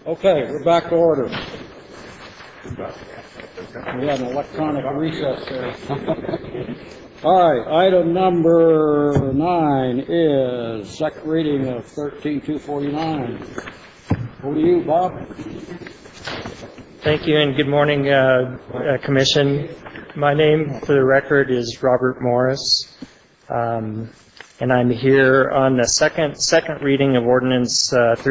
Okay, we're back to order. We had an electronic recess there. All right, item number 9 is second reading of 13249. Over to you, Bob. Thank you, and good morning, Commission. My name, for the record, is Robert Morris, and I'm here on the second reading of Ordinance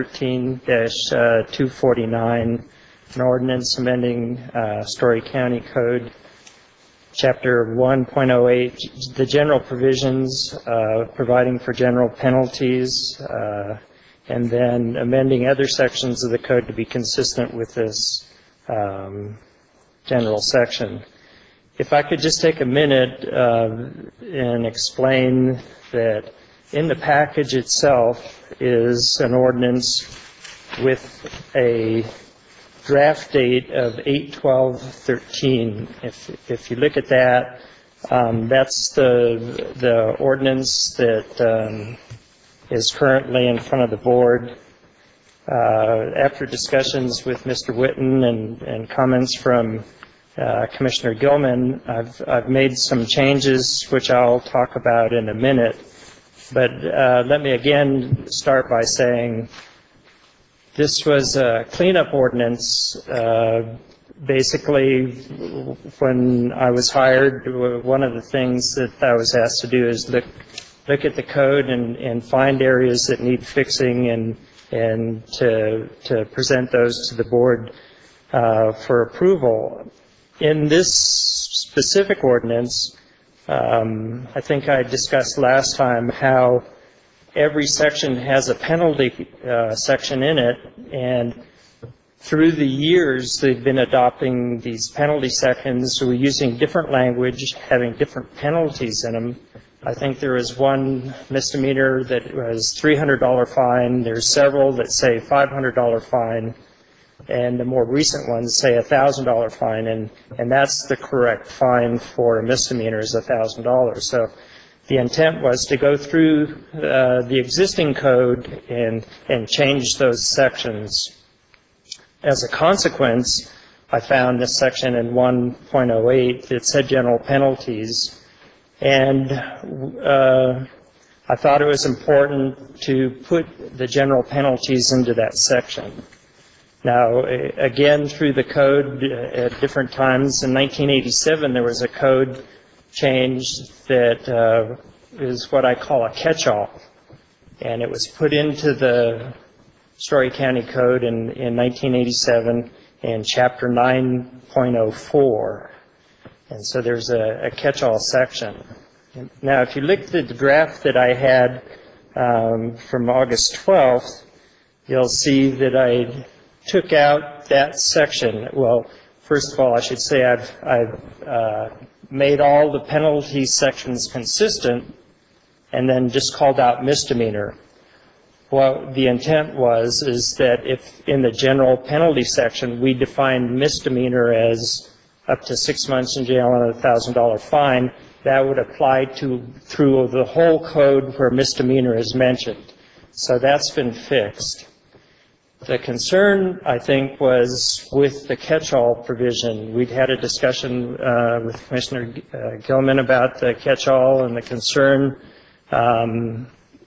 13-249, an ordinance amending Story County Code, Chapter 1.08, the general provisions providing for general penalties, and then amending other sections of the code to be consistent with this general section. If I could just take a minute and explain that in the package itself is an ordinance with a draft date of 8/12/13. If you look at that, that's the ordinance that is currently in front of the board. After discussions with Mr. Whitten and comments from Commissioner Gilman, I've made some changes which I'll talk about in a minute. But let me again start by saying this was a cleanup ordinance. Basically, when I was hired, one of the things that I was asked to do is look at the code and find areas that need fixing and to present those to the board for approval. In this specific ordinance, I think I discussed last time how every section has a penalty section in it, and through the years they've been adopting these penalty sections, so we're using different language, having different penalties in them. I think there is one misdemeanor that was $300 fine. There's several that say $500 fine, and the more recent ones say $1,000 fine, and that's the correct fine for a misdemeanor is $1,000. So the intent was to go through the existing code and change those sections. As a consequence, I found this section in 1.08 that said general penalties, and I thought it was important to put the general penalties into that section. Now, again, through the code at different times, in 1987 there was a code change that is what I call a catch-all, and it was put into the Story County Code in 1987 in Chapter 9.04, and so there's a catch-all section. Now, if you look at the draft that I had from August 12th, you'll see that I took out that section. Well, first of all, I should say I've made all the penalty sections consistent and then just called out misdemeanor. What the intent is that if in the general penalty section we define misdemeanor as up to 6 months in jail and a $1,000 fine, that would apply through the whole code where misdemeanor is mentioned. So that's been fixed. The concern, I think, was with the catch-all provision. We'd had a discussion with Commissioner Gilman about the catch-all and the concern, and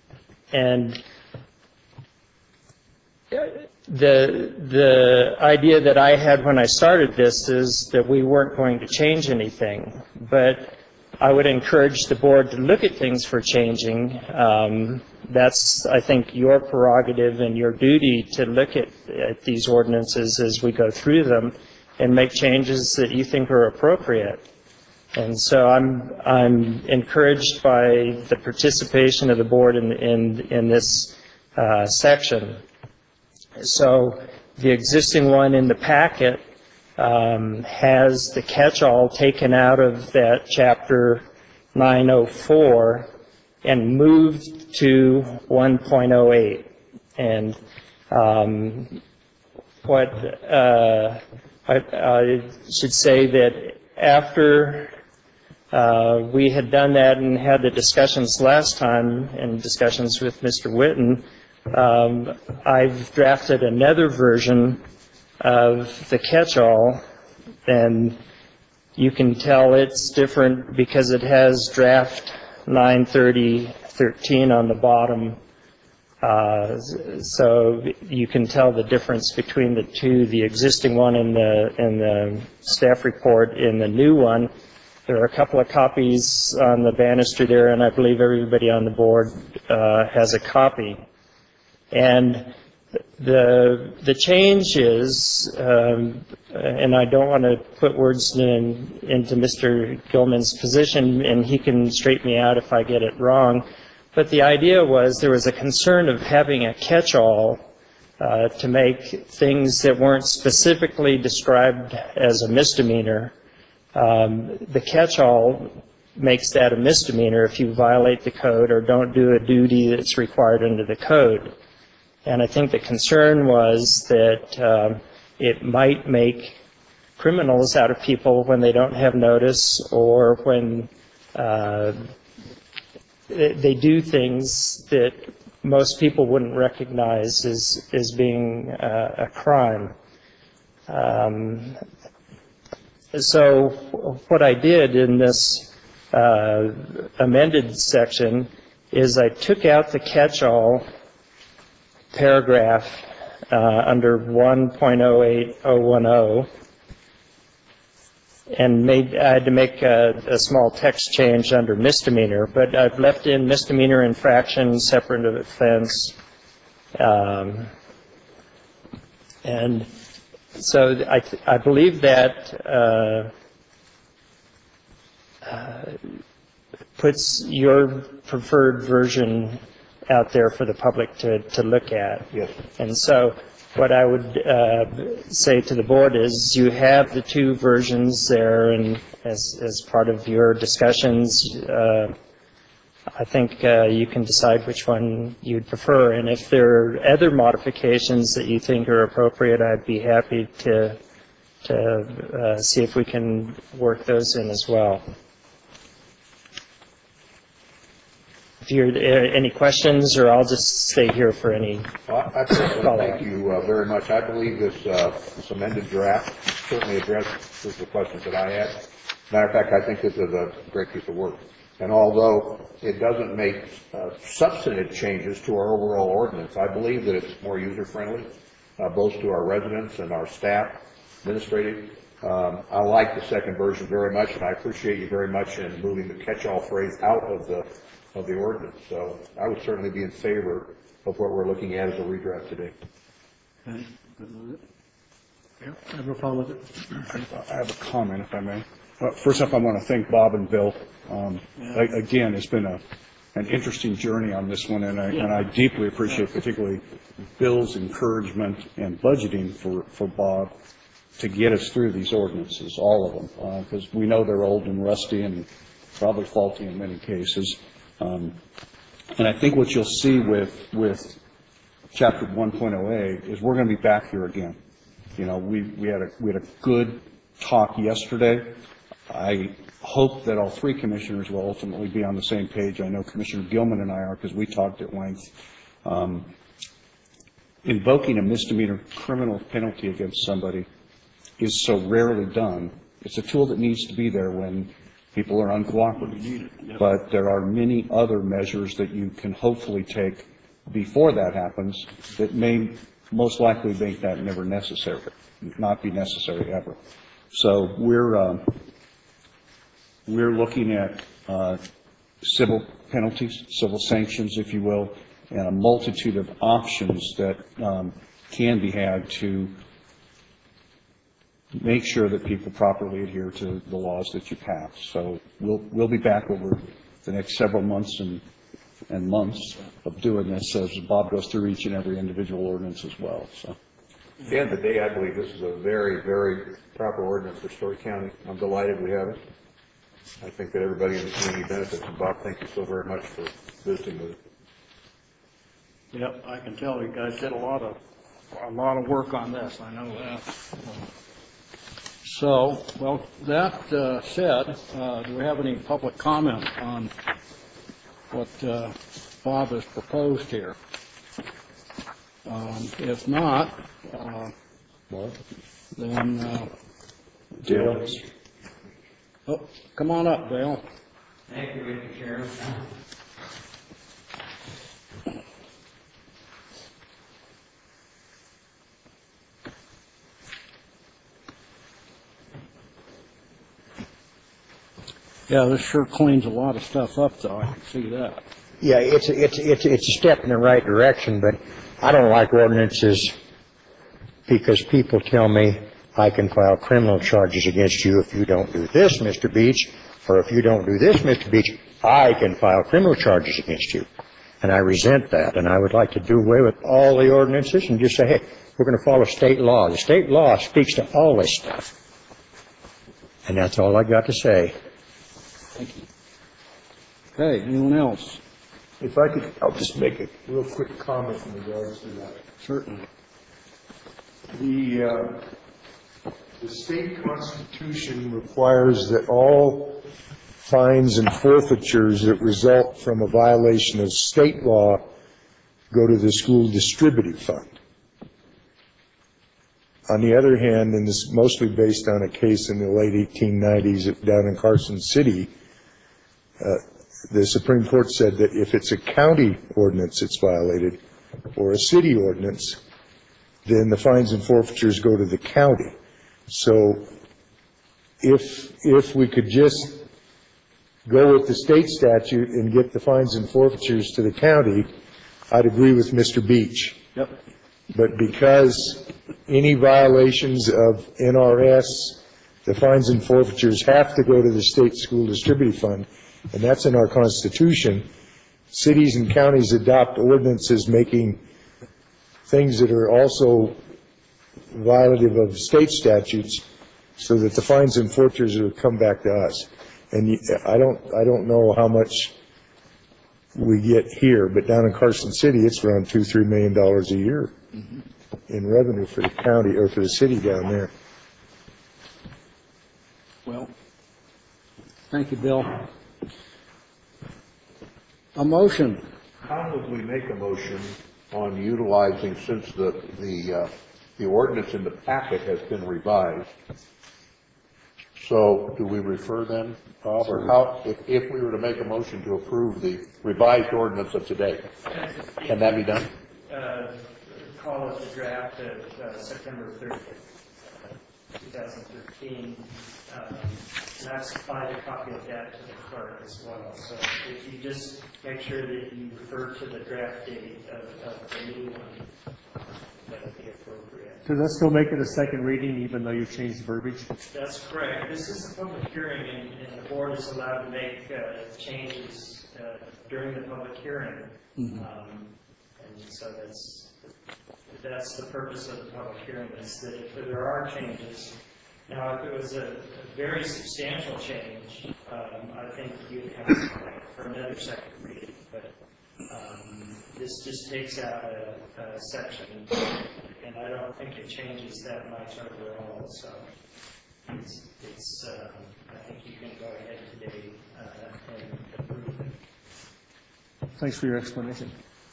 the idea that I had when I started this is that we weren't going to change anything, but I would encourage the board to look at things for changing. That's, I think, your prerogative and your duty to look at these ordinances as we go through them and make changes that you think are appropriate. And so I'm encouraged by the participation of the board in this section. So the existing one in the packet has the catch-all taken out of that Chapter 904 and moved to 1.08. And what I should say that after we had done that and had the discussions last time and discussions with Mr. Whitten, I've drafted another version of the catch-all, and you can tell it's different because it has draft 930.13 on the bottom. So you can tell the difference between the two, the existing one in the staff report and the new one. There are a couple of copies on the banister there, and I believe everybody on the board has a copy. And the change is, and I don't want to put words into Mr. Gilman's position, and he can straighten me out if I get it wrong, but the idea was there was a concern of having a catch-all to make things that weren't specifically described as a misdemeanor. The catch-all makes that a misdemeanor if you violate the code or don't do a duty that's required under the code. And I think the concern was that it might make criminals out of people when they don't have notice or when they do things that most people wouldn't recognize as being a crime. So what I did in this amended section is I took out the catch-all paragraph under 1.08010 and I had to make a small text change under misdemeanor, but I've left in misdemeanor infraction, separate of offense. And so I believe that puts your preferred version out there for the public to look at. Yes. And so what I would say to the board is you have the two versions there, and as part of your discussions, I think you can decide which one you'd prefer. And if there are other modifications that you think are appropriate, I'd be happy to see if we can work those in as well. If you're any questions, or I'll just stay here for any. Well, thank you very much. I believe this amended draft certainly addresses the questions that I had. Matter of fact, I think this is a great piece of work. And although it doesn't make substantive changes to our overall ordinance, I believe that it's more user-friendly, both to our residents and our staff, administrative. I like the second version very much, and I appreciate you very much in moving the catch-all phrase out of the ordinance. So I would certainly be in favor of what we're looking at as a redraft today. Okay. I have no problem with it. I have a comment, if I may. First off, I want to thank Bob and Bill. Again, it's been an interesting journey on this one, and I deeply appreciate particularly Bill's encouragement and budgeting for Bob to get us through these ordinances, all of them, because we know they're old and rusty and probably faulty in many cases. And I think what you'll see with Chapter 1.08 is we're going to be back here again. You know, we had a good talk yesterday. I hope that all three commissioners will ultimately be on the same page. I know Commissioner Gilman and I are, because we talked at length. Invoking a misdemeanor criminal penalty against somebody is so rarely done. It's a tool that needs to be there when people are uncooperative. But there are many other measures that you can hopefully take before that happens that may most likely make that never necessary, not be necessary ever. So we're looking at civil penalties, civil sanctions, if you will, and a multitude of options that can be had to make sure that people properly adhere to the laws that you pass. So we'll be back over the next several months and months of doing this as Bob goes through each and every individual ordinance as well. So At the end of the day, I believe this is a very, very proper ordinance for Story County. I'm delighted we have it. I think that everybody in the community benefits. And Bob, thank you so very much for visiting with it. Yep, I can tell you guys did a lot of work on this. I know that. So, well, that said, do we have any public comment on what Bob has proposed here? If not, then, Dale? oh, come on up, Dale. Thank you, Mr. Chairman. Yeah, this sure cleans a lot of stuff up, though, I can see that. Yeah, it's a step in the right direction, but I don't like ordinances because people tell me I can file criminal charges against you if you don't do this, Mr. Beach, or if you don't do this, Mr. Beach, I can file criminal charges against you. And I resent that, and I would like to do away with all the ordinances and just say, hey, we're going to follow state law. The state law speaks to all this stuff. And that's all I got to say. Thank you. Okay, anyone else? If I could, I'll just make a real quick comment in regards to that. Certainly. The state constitution requires that all fines and forfeitures that result from a violation of state law go to the school distributive fund. On the other hand, and this is mostly based on a case in the late 1890s down in Carson City, the Supreme Court said that if it's a county ordinance that's violated or a city ordinance, then the fines and forfeitures go to the county. So if we could just go with the state statute and get the fines and forfeitures to the county, I'd agree with Mr. Beach. Yep. But because any violations of NRS, the fines and forfeitures have to go to the state school distributive fund, and that's in our Constitution. Cities and counties adopt ordinances making things that are also violative of state statutes so that the fines and forfeitures will come back to us. And I don't know how much we get here, but down in Carson City, it's around $2-3 million a year in revenue for the county or for the city down there. Well, thank you, Bill. A motion. How would we make a motion on utilizing, since the ordinance in the packet has been revised? So do we refer then, Bob, or how, if we were to make a motion to approve the revised ordinance of today, can that be done? Call it the draft of September 30th, 2013. And I've supplied a copy of that to the clerk as well. So if you just make sure that you refer to the draft date of the new one, that would be appropriate. Does that still make it a second reading, even though you've changed the verbiage? That's correct. This is a public hearing, and the board is allowed to make changes during the public hearing. And so that's the purpose of the public hearing, is that if there are changes. Now, if it was a very substantial change, I think you'd have to for another second reading. But this just takes out a section, and I don't think it changes that much overall. So it's I think you can go ahead today and approve it. Thanks for your explanation.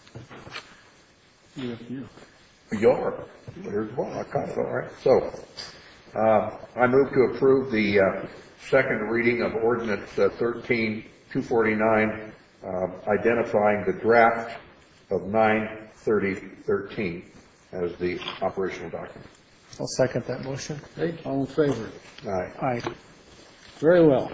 You are. There's one. I caught it all right. So I move to approve the second reading of ordinance 13-249, identifying the draft of 9/30/13 as the operational document. I'll second that motion. Okay, all in favor? Aye. Aye. Very well.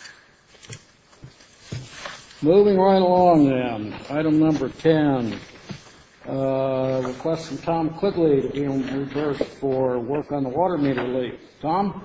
Moving right along then, item number 10, request from Tom Quigley to be reimbursed for work on the water meter leak. Tom?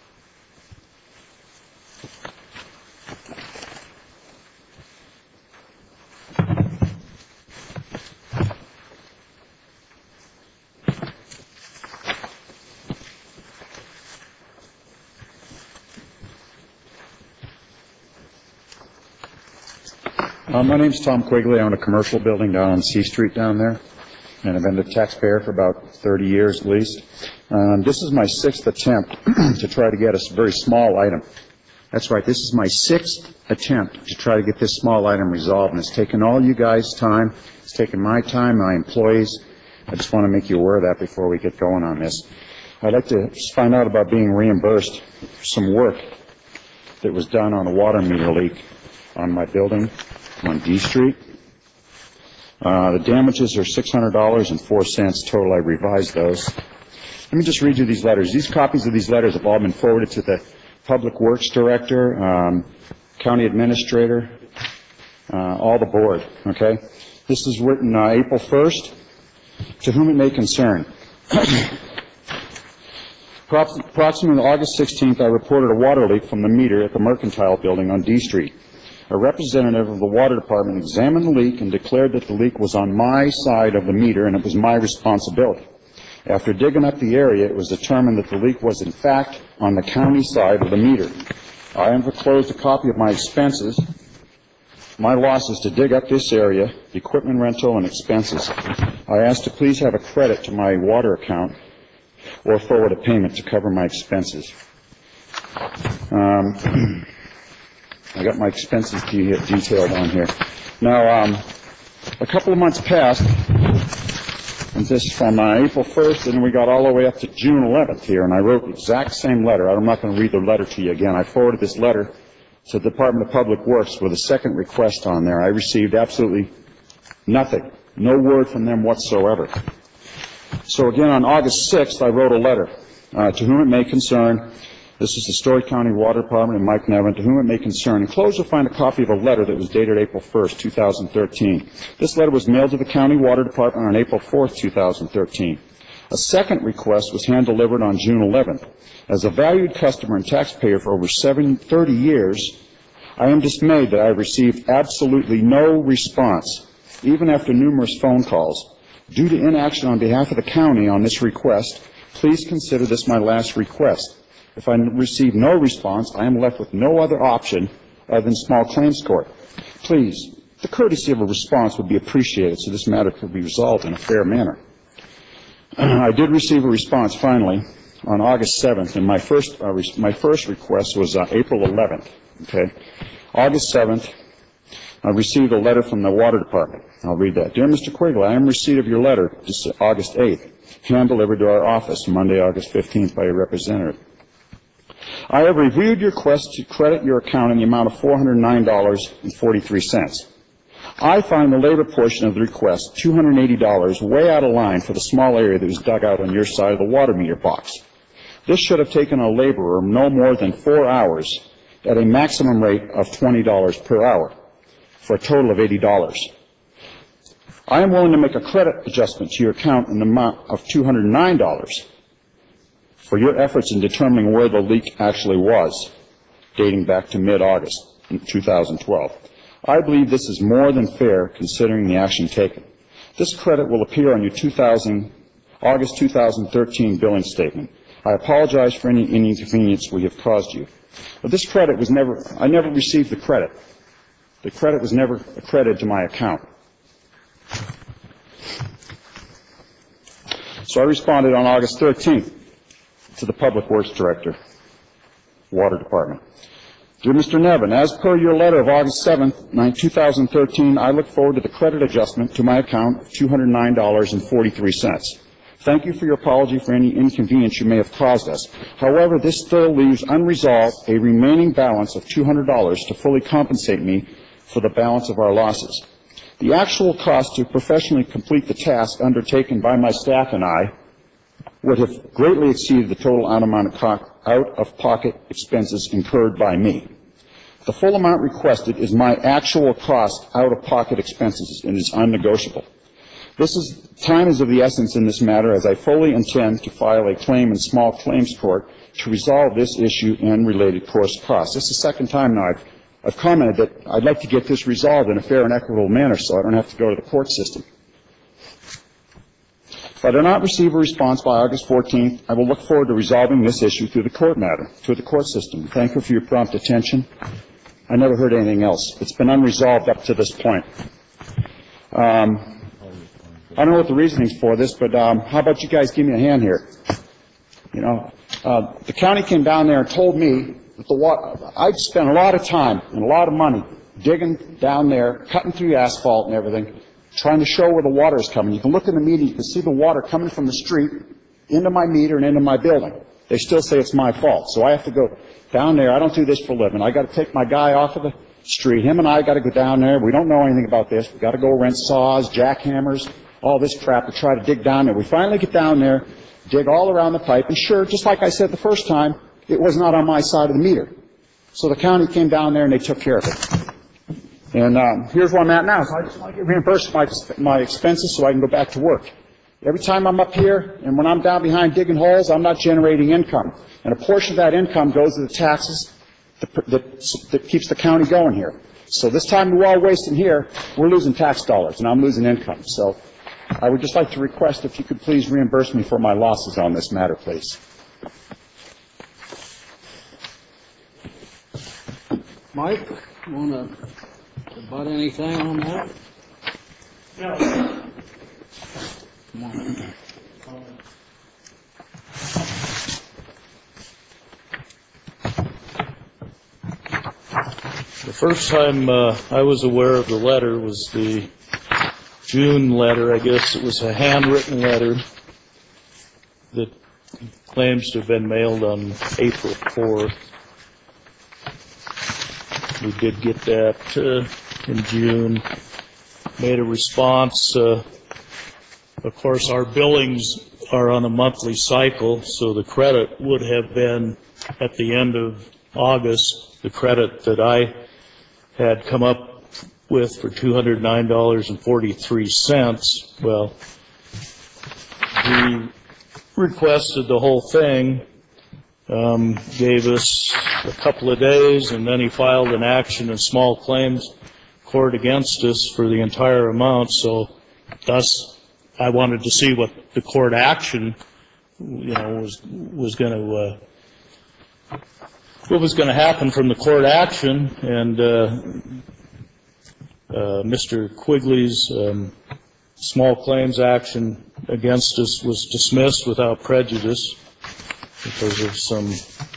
My name's Tom Quigley. I own a commercial building down on C Street down there, and I've been a taxpayer for about 30 years at least. This is my sixth attempt to try to get a very small item. That's right, this is my sixth attempt to try to get this small item resolved, and it's taken all you guys' time. It's taken my time, my employees. I just want to make you aware of that before we get going on this. I'd like to find out about being reimbursed for some work that was done on a water meter leak on my building on D Street. The damages are $600.04 total. I revised those. Let me just read you these letters. These copies of these letters have all been forwarded to the Public Works Director, County Administrator, all the board, okay? This is written April 1st, to whom it may concern. Approximately August 16th, I reported a water leak from the meter at the Mercantile Building on D Street. A representative of the water department examined the leak and declared that the leak was on my side of the meter and it was my responsibility. After digging up the area, it was determined that the leak was in fact on the county side of the meter. I have enclosed a copy of my expenses, my losses to dig up this area, equipment rental and expenses. I ask to please have a credit to my water account or forward a payment to cover my expenses. I got my expenses detailed on here. Now, a couple of months passed, and this from April 1st, and we got all the way up to June 11th here, and I wrote the exact same letter. I'm not going to read the letter to you again. I forwarded this letter to the Department of Public Works with a second request on there. I received absolutely nothing, no word from them whatsoever. So again, on August 6th, I wrote a letter to whom it may concern. This is the Story County Water Department and Mike Nevin, to whom it may concern. Enclosed you'll find a copy of a letter that was dated April 1st, 2013. This letter was mailed to the County Water Department on April 4th, 2013. A second request was hand-delivered on June 11th. As a valued customer and taxpayer for over 30 years, I am dismayed that I have received absolutely no response, even after numerous phone calls. Due to inaction on behalf of the county on this request, please consider this my last request. If I receive no response, I am left with no other option other than small claims court. Please, the courtesy of a response would be appreciated so this matter could be resolved in a fair manner. I did receive a response finally on August 7th, and my first request was April 11th. Okay, August 7th, I received a letter from the Water Department. I'll read that. Dear Mr. Quigley, I am in receipt of your letter, August 8th, hand-delivered to our office Monday, August 15th by your representative. I have reviewed your request to credit your account in the amount of $409.43. I find the labor portion of the request, $280, way out of line for the small area that was dug out on your side of the water meter box. This should have taken a laborer no more than 4 hours at a maximum rate of $20 per hour for a total of $80. I am willing to make a credit adjustment to your account in the amount of $209 for your efforts in determining where the leak actually was, dating back to mid-August in 2012. I believe this is more than fair considering the action taken. This credit will appear on your August 2013 billing statement. I apologize for any inconvenience we have caused you. But this credit was I never received the credit. The credit was never accredited to my account. So I responded on August 13th to the Public Works Director, Water Department. Dear Mr. Nevin, as per your letter of August 7th, 2013, I look forward to the credit adjustment to my account of $209.43. Thank you for your apology for any inconvenience you may have caused us. However, this still leaves unresolved a remaining balance of $200 to fully compensate me for the balance of our losses. The actual cost to professionally complete the task undertaken by my staff and I would have greatly exceeded the total amount of out-of-pocket expenses incurred by me. The full amount requested is my actual cost out-of-pocket expenses and is unnegotiable. Time is of the essence in this matter, as I fully intend to file a claim in small claims court to resolve this issue and related course costs. This is the second time now I've commented that I'd like to get this resolved in a fair and equitable manner so I don't have to go to the court system. If I do not receive a response by August 14th, I will look forward to resolving this issue through the court system. Thank you for your prompt attention. I never heard anything else. It's been unresolved up to this point. I don't know what the reasoning's for this, but how about you guys give me a hand here? You know, the county came down there and told me that I'd spent a lot of time and a lot of money digging down there, cutting through asphalt and everything trying to show where the water is coming. You can look in the meter, you can see the water coming from the street into my meter and into my building. They still say it's my fault. So I have to go down there. I don't do this for a living. I got to take my guy off of the street. Him and I got to go down there. We don't know anything about this. We got to go rent saws, jackhammers, all this crap to try to dig down there. We finally get down there, dig all around the pipe, and sure, just like I said the first time, it was not on my side of the meter. So the county came down there and they took care of it. And here's where I'm at now. So I just want to get reimbursed my expenses so I can go back to work. Every time I'm up here and when I'm down behind digging holes, I'm not generating income. And a portion of that income goes to the taxes that keeps the county going here. So this time we're all wasting here, we're losing tax dollars and I'm losing income. So I would just like to request if you could please reimburse me for my losses on this matter, please. Mike, you want to rebut anything on that? No. Come on. The first time I was aware of the letter was the June letter. I guess it was a handwritten letter that claims to have been mailed on April 4th. We did get that in June. Made a response. Of course, our billings are on a monthly cycle, so the credit would have been at the end of August, the credit that I had come up with for $209.43. Well, he requested the whole thing, gave us a couple of days, and then he filed an action in small claims court against us for the entire amount. So thus, I wanted to see what the court action, was going to what was going to happen from the court action, and Mr. Quigley's small claims action against us was dismissed without prejudice because of some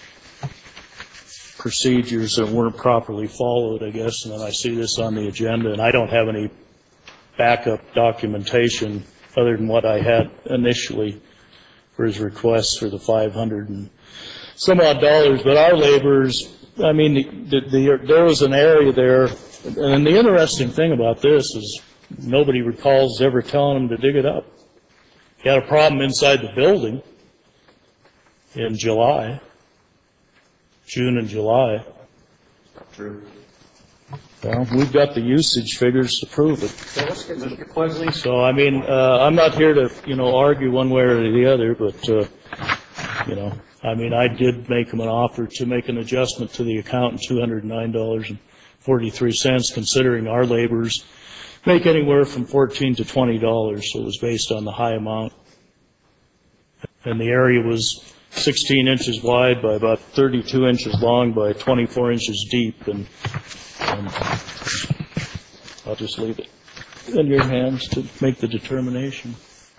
procedures that weren't properly followed, I guess. And then I see this on the agenda, and I don't have any backup documentation other than what I had initially for his request for the $500 and some odd dollars. But our laborers, I mean, there was an area there, and the interesting thing about this is nobody recalls ever telling them to dig it up. He had a problem inside the building in July, June and July. True. Well, we've got the usage figures to prove it. So, I mean, I'm not here to, argue one way or the other, but, I mean, I did make him an offer to make an adjustment to the account, $209.43, considering our laborers make anywhere from $14 to $20, so it was based on the high amount. And the area was 16 inches wide by about 32 inches long by 24 inches deep, and I'll just leave it in your hands to make the determination.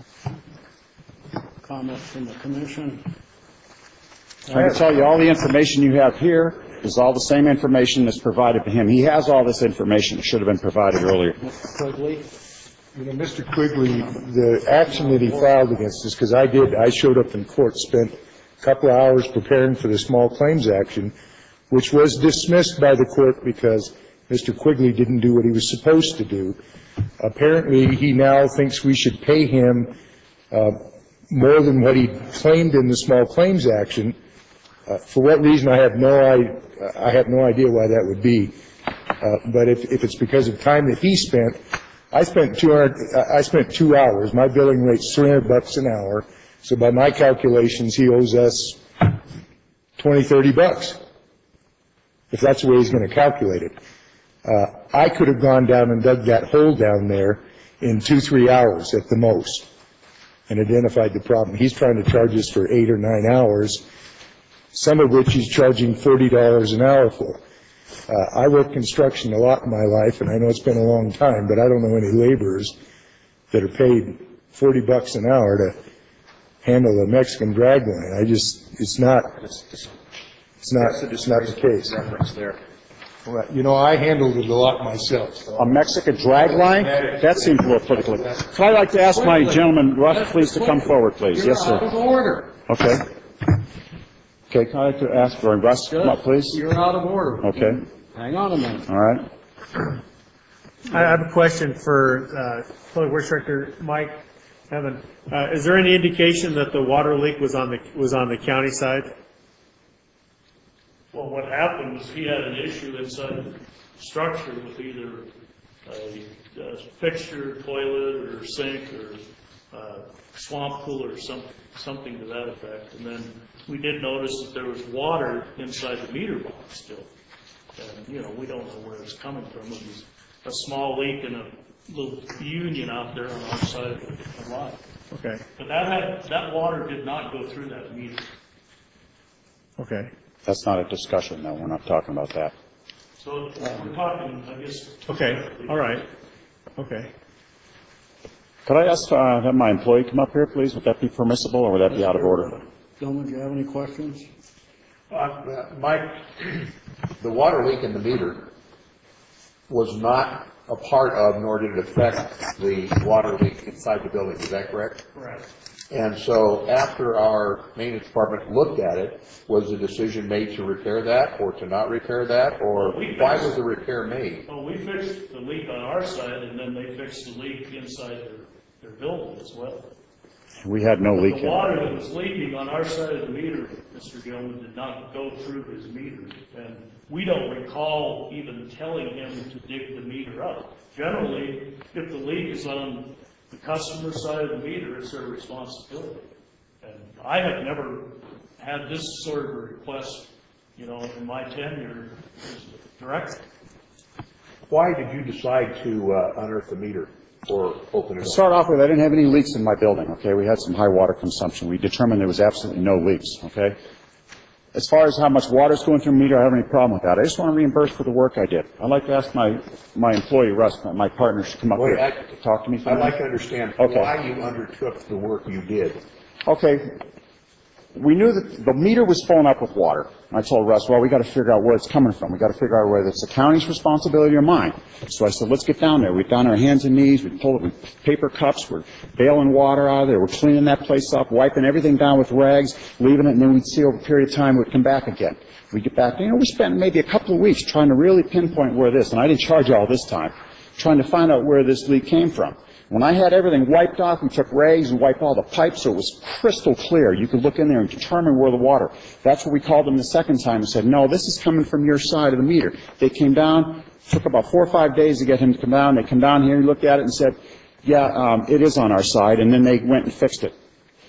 Comments from the commission? I can tell you all the information you have here is all the same information that's provided to him. He has all this information. It should have been provided earlier. Mr. Quigley? Mr. Quigley, the action that he filed against us, because I showed up in court, spent a couple of hours preparing for the small claims action, which was dismissed by the court because Mr. Quigley didn't do what he was supposed to do. Apparently, he now thinks we should pay him more than what he claimed in the small claims action. For what reason, I have no idea why that would be. But if it's because of time that he spent, I spent 2 hours. My billing rate's $300 an hour. So by my calculations, he owes us $20-30, if that's the way he's going to calculate it. I could have gone down and dug that hole down there in 2-3 hours at the most and identified the problem. He's trying to charge us for 8 or 9 hours, some of which he's charging $40 an hour for. I worked construction a lot in my life, and I know it's been a long time, but I don't know any laborers that are paid $40 an hour to handle a Mexican drag line. It's not the case. You know, I handled it a lot myself, so. A Mexican drag line? That seems a little politically. So I'd like to ask my gentleman, Russ, please to come forward, please. Yes, You're out of sir. order. Okay. Okay, can I like to ask for Russ, come up, please? You're out of order. Okay, Hang on a minute. all right. I have a question for Public Works Director Mike Evan. Is there any indication that the water leak was on the county side? Well, what happened was he had an issue inside the structure with either a fixture, toilet, or sink, or swamp pool, or something to that effect. And then we did notice that there was water inside the meter box still. And, you know, we don't know where it's coming from. It was a small leak in a little union out there on our side of the line. Okay, But that water did not go through that meter. okay. That's not a discussion, though. We're not talking about that. So we're talking, I guess. Okay, all right, okay. Could I ask have my employee come up here, please? Would that be permissible, or would that be out of order? Gentlemen, do you have any questions? Mike, the water leak in the meter was not a part of, nor did it affect the water leak inside the building, is that correct? Correct. And so after our maintenance department looked at it, was the decision made to repair that or to not repair that, or why was the repair made? Well, we fixed the leak on our side, and then they fixed the leak inside their building as well. We had no leak The in it. water that was leaking on our side of the meter, Mr. Gilman, did not go through his meter. And we don't recall even telling him to dig the meter up. Generally, if the leak is on the customer side of the meter, it's their responsibility. And I have never had this sort of a request, you know, in my tenure as director. Why did you decide to unearth the meter or open it To up? start off with, I didn't have any leaks in my building, okay? We had some high water consumption. We determined there was absolutely no leaks, okay? As far as how much water is going through the meter, I don't have any problem with that. I just want to reimburse for the work I did. I'd like to ask my employee, Russ, my partner, to come up here to talk to me for a I'd minute. like to understand Okay. why you undertook the work you did. Okay, we knew that the meter was filling up with water. I told Russ, well, we got to figure out where it's coming from. We got to figure out whether it's the county's responsibility or mine. So I said, let's get down there. We're down on our hands and knees. We pulled it with paper cups. We're bailing water out of there. We're cleaning that place up, wiping everything down with rags, leaving it, and then we'd see over a period of time it would come back again. We get back, we spent maybe a couple of weeks trying to really pinpoint where this, and I didn't charge you all this time, trying to find out where this leak came from. When I had everything wiped off, we took rags and wiped all the pipes so it was crystal clear. You could look in there and determine where the water. That's what we called them the second time and said, no, this is coming from your side of the meter. They came down, took about 4 or 5 days to get him to come down. They come down here and looked at it and said, yeah, it is on our side, and then they went and fixed it.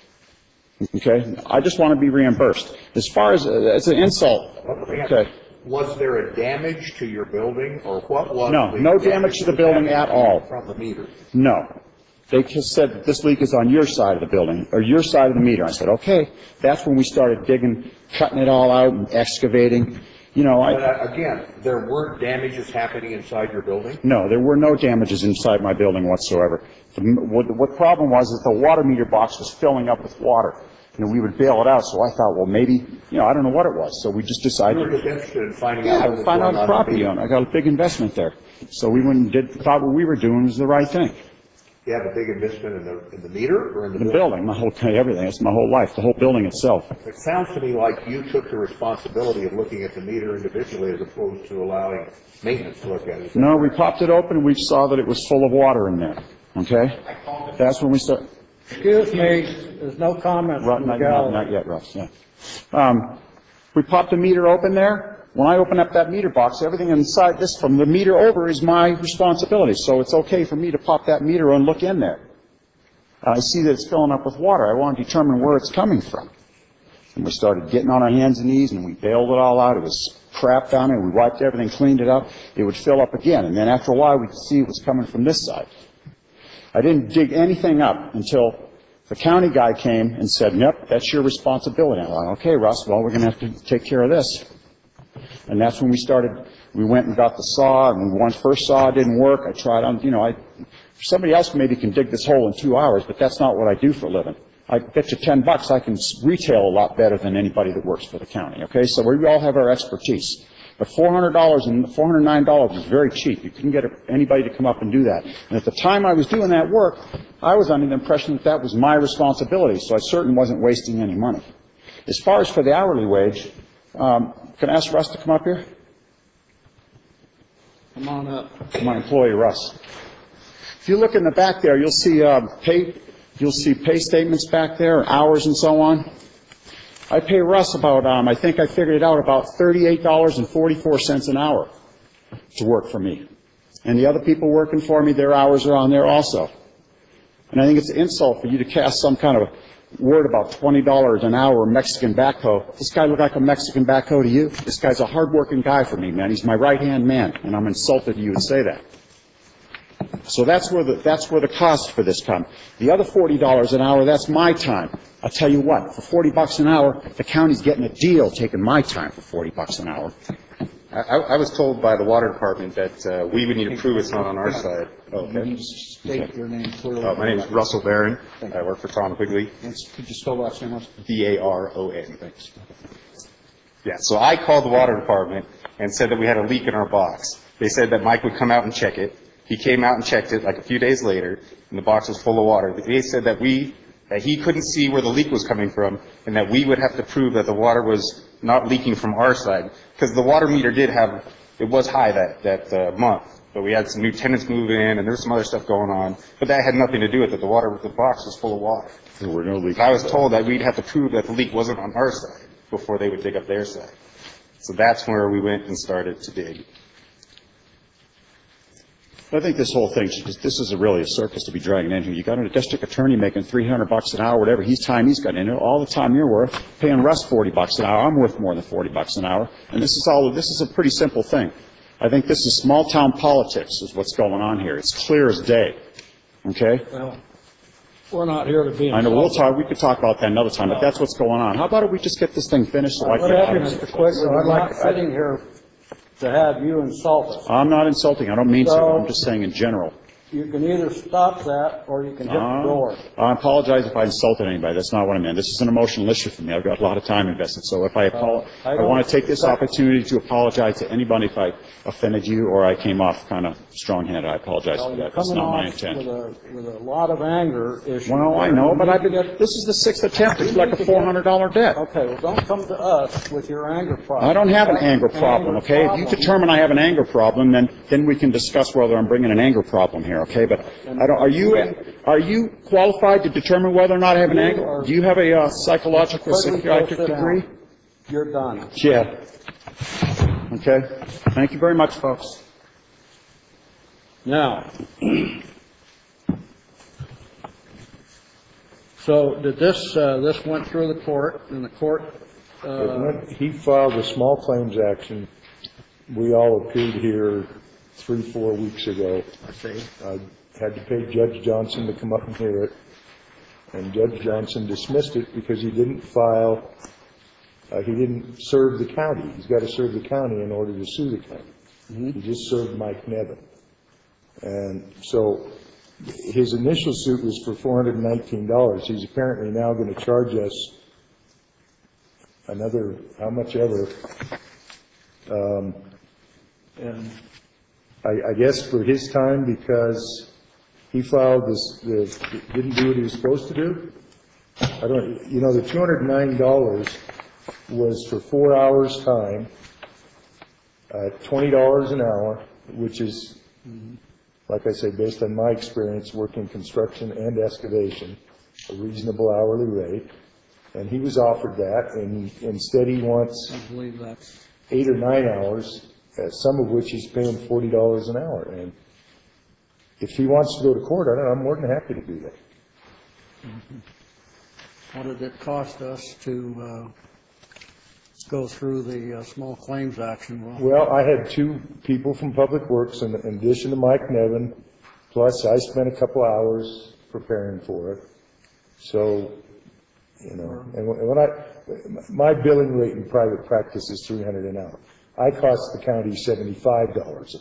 Okay? I just want to be reimbursed. As far as, it's an insult. Okay. Was there a damage to your building, or what was No, the no damage to the building at all. From the meter? No. They just said that this leak is on your side of the building, or your side of the meter. I said, okay. That's when we started digging, cutting it all out and excavating. But again, there weren't damages happening inside your building? No, there were no damages inside my building whatsoever. What the problem was is the water meter box was filling up with water. We would bail it out, so I thought, well, maybe, I don't know what it was. So we just decided. You were just interested in finding out what was find out going the on. property owner. I got a big investment there. So we went and thought what we were doing was the right thing. You have a big investment in the meter or in the The building, everything. It's my whole life, the whole building itself. It sounds to me like you took the responsibility of looking at the meter individually as opposed to allowing maintenance to look at it. No, we popped it open and we saw that it was full of water in there. Okay? That's when we started. Excuse me, there's no comment from the gallery. Not yet, Russ, yeah. We popped the meter open there. When I open up that meter box, everything inside this from the meter over is my responsibility. So it's okay for me to pop that meter and look in there. I see that it's filling up with water. I want to determine where it's coming from. And we started getting on our hands and knees and we bailed it all out. It was crap down there. We wiped everything, cleaned it up. It would fill up again. And then after a while, we could see it was coming from this side. I didn't dig anything up until the county guy came and said, yep, that's your responsibility. I'm like, okay, Russ, well, we're going to have to take care of this. And that's when we went and got the saw, and one first saw didn't work. I tried on, somebody else maybe can dig this hole in 2 hours, but that's not what I do for a living. I bet you $10 I can retail a lot better than anybody that works for the county, okay? So we all have our expertise. But $400 and $409 is very cheap. You couldn't get anybody to come up and do that. And at the time I was doing that work, I was under the impression that that was my responsibility, so I certainly wasn't wasting any money. As far as for the hourly wage, can I ask Russ to come up here? Come on up. My employee, Russ. If you look in the back there, you'll see pay statements back there, hours and so on. I pay Russ about, I think I figured it out, about $38.44 an hour to work for me. And the other people working for me, their hours are on there also. And I think it's an insult for you to cast some kind of word about $20 an hour Mexican backhoe. This guy look like a Mexican backhoe to you? This guy's a hard-working guy for me, man. He's my right-hand man, and I'm insulted you would say that. So that's where the cost for this come. The other $40 an hour, that's my time. I'll tell you what, for $40 an hour, the county's getting a deal taking my time for $40 an hour. I was told by the water department that we would need to prove it's not on our side. Can you state your name clearly? My name is Russell Barron. I work for Tom Quigley. Could you spell last name? Baron. Thanks. Yeah, so I called the water department and said that we had a leak in our box. They said that Mike would come out and check it. He came out and checked it like a few days later, and the box was full of water. They said that he couldn't see where the leak was coming from, and that we would have to prove that the water was not leaking from our side, because the water meter was high that month, but we had some new tenants move in, and there was some other stuff going on, but that had nothing to do with it. The box was full of water. There were no leaks. I was told that we'd have to prove that the leak wasn't on our side before they would dig up their side. So that's where we went and started to dig. I think this whole thing, this is really a circus to be dragging in here. You got a district attorney making $300 an hour, whatever he's got in it, all the time you're worth, paying Russ $40 an hour. I'm worth more than $40 an hour. And this is a pretty simple thing. I think this is small town politics is what's going on here. It's clear as day. Okay? Well, we're not here to be. I know we could talk about that another time, but that's what's going on. How about if we just get this thing finished so I can We're not sitting here to have you insult us. I'm not insulting. I don't mean to. I'm just saying in general. You can either stop that or you can hit the door. I apologize if I insulted anybody. That's not what I meant. This is an emotional issue for me. I've got a lot of time invested. So if I want to take this opportunity to apologize to anybody if I offended you or I came off kind of strong-handed. I apologize for that. That's not my intent. With a lot of anger issue. Well, I know, but this is the sixth attempt. It's like a $400 debt. Okay, well, don't come to us with your anger problem. I don't have an anger problem, okay? If you determine I have an anger problem, then we can discuss whether I'm bringing an anger problem here, okay? But are you qualified to determine whether or not I have an anger? Do you have a psychological psychiatric degree? You're done. Yeah. Okay. Thank you very much, folks. Now, so did this went through the court, and the court... He filed a small claims action. We all appeared here 3-4 weeks ago. I see. I had to pay Judge Johnson to come up and hear it, and Judge Johnson dismissed it because he didn't serve the county. He's got to serve the county in order to sue the county. Mm-hmm. He just served Mike Nevin. And so his initial suit was for $419. He's apparently now going to charge us another, how much ever, and I guess for his time because he filed didn't do what he was supposed to do. The $209 was for 4 hours time, $20 an hour, which is, like I say, based on my experience working construction and excavation, a reasonable hourly rate. And he was offered that, and instead he wants 8 or 9 hours, some of which he's paying $40 an hour. And if he wants to go to court on it, I'm more than happy to do that. Mm-hmm. What did it cost us to go through the small claims action? Well, I had 2 people from Public Works in addition to Mike Nevin, plus I spent a couple hours preparing for it. So, and my billing rate in private practice is $300 an hour. I cost the county $75 an hour.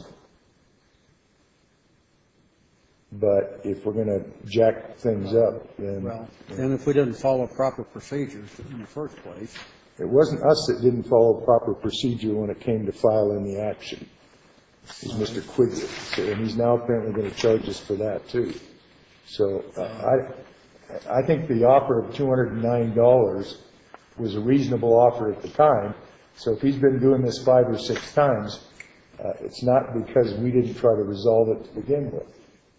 But if we're going to jack things up, then... Well, and if we didn't follow proper procedures in the first place... It wasn't us that didn't follow proper procedure when it came to filing the action. It was Mr. Quigley, and he's now apparently going to charge us for that, too. So I think the offer of $209 was a reasonable offer at the time. So if he's been doing this 5 or 6 times, it's not because we didn't try to resolve it to begin with.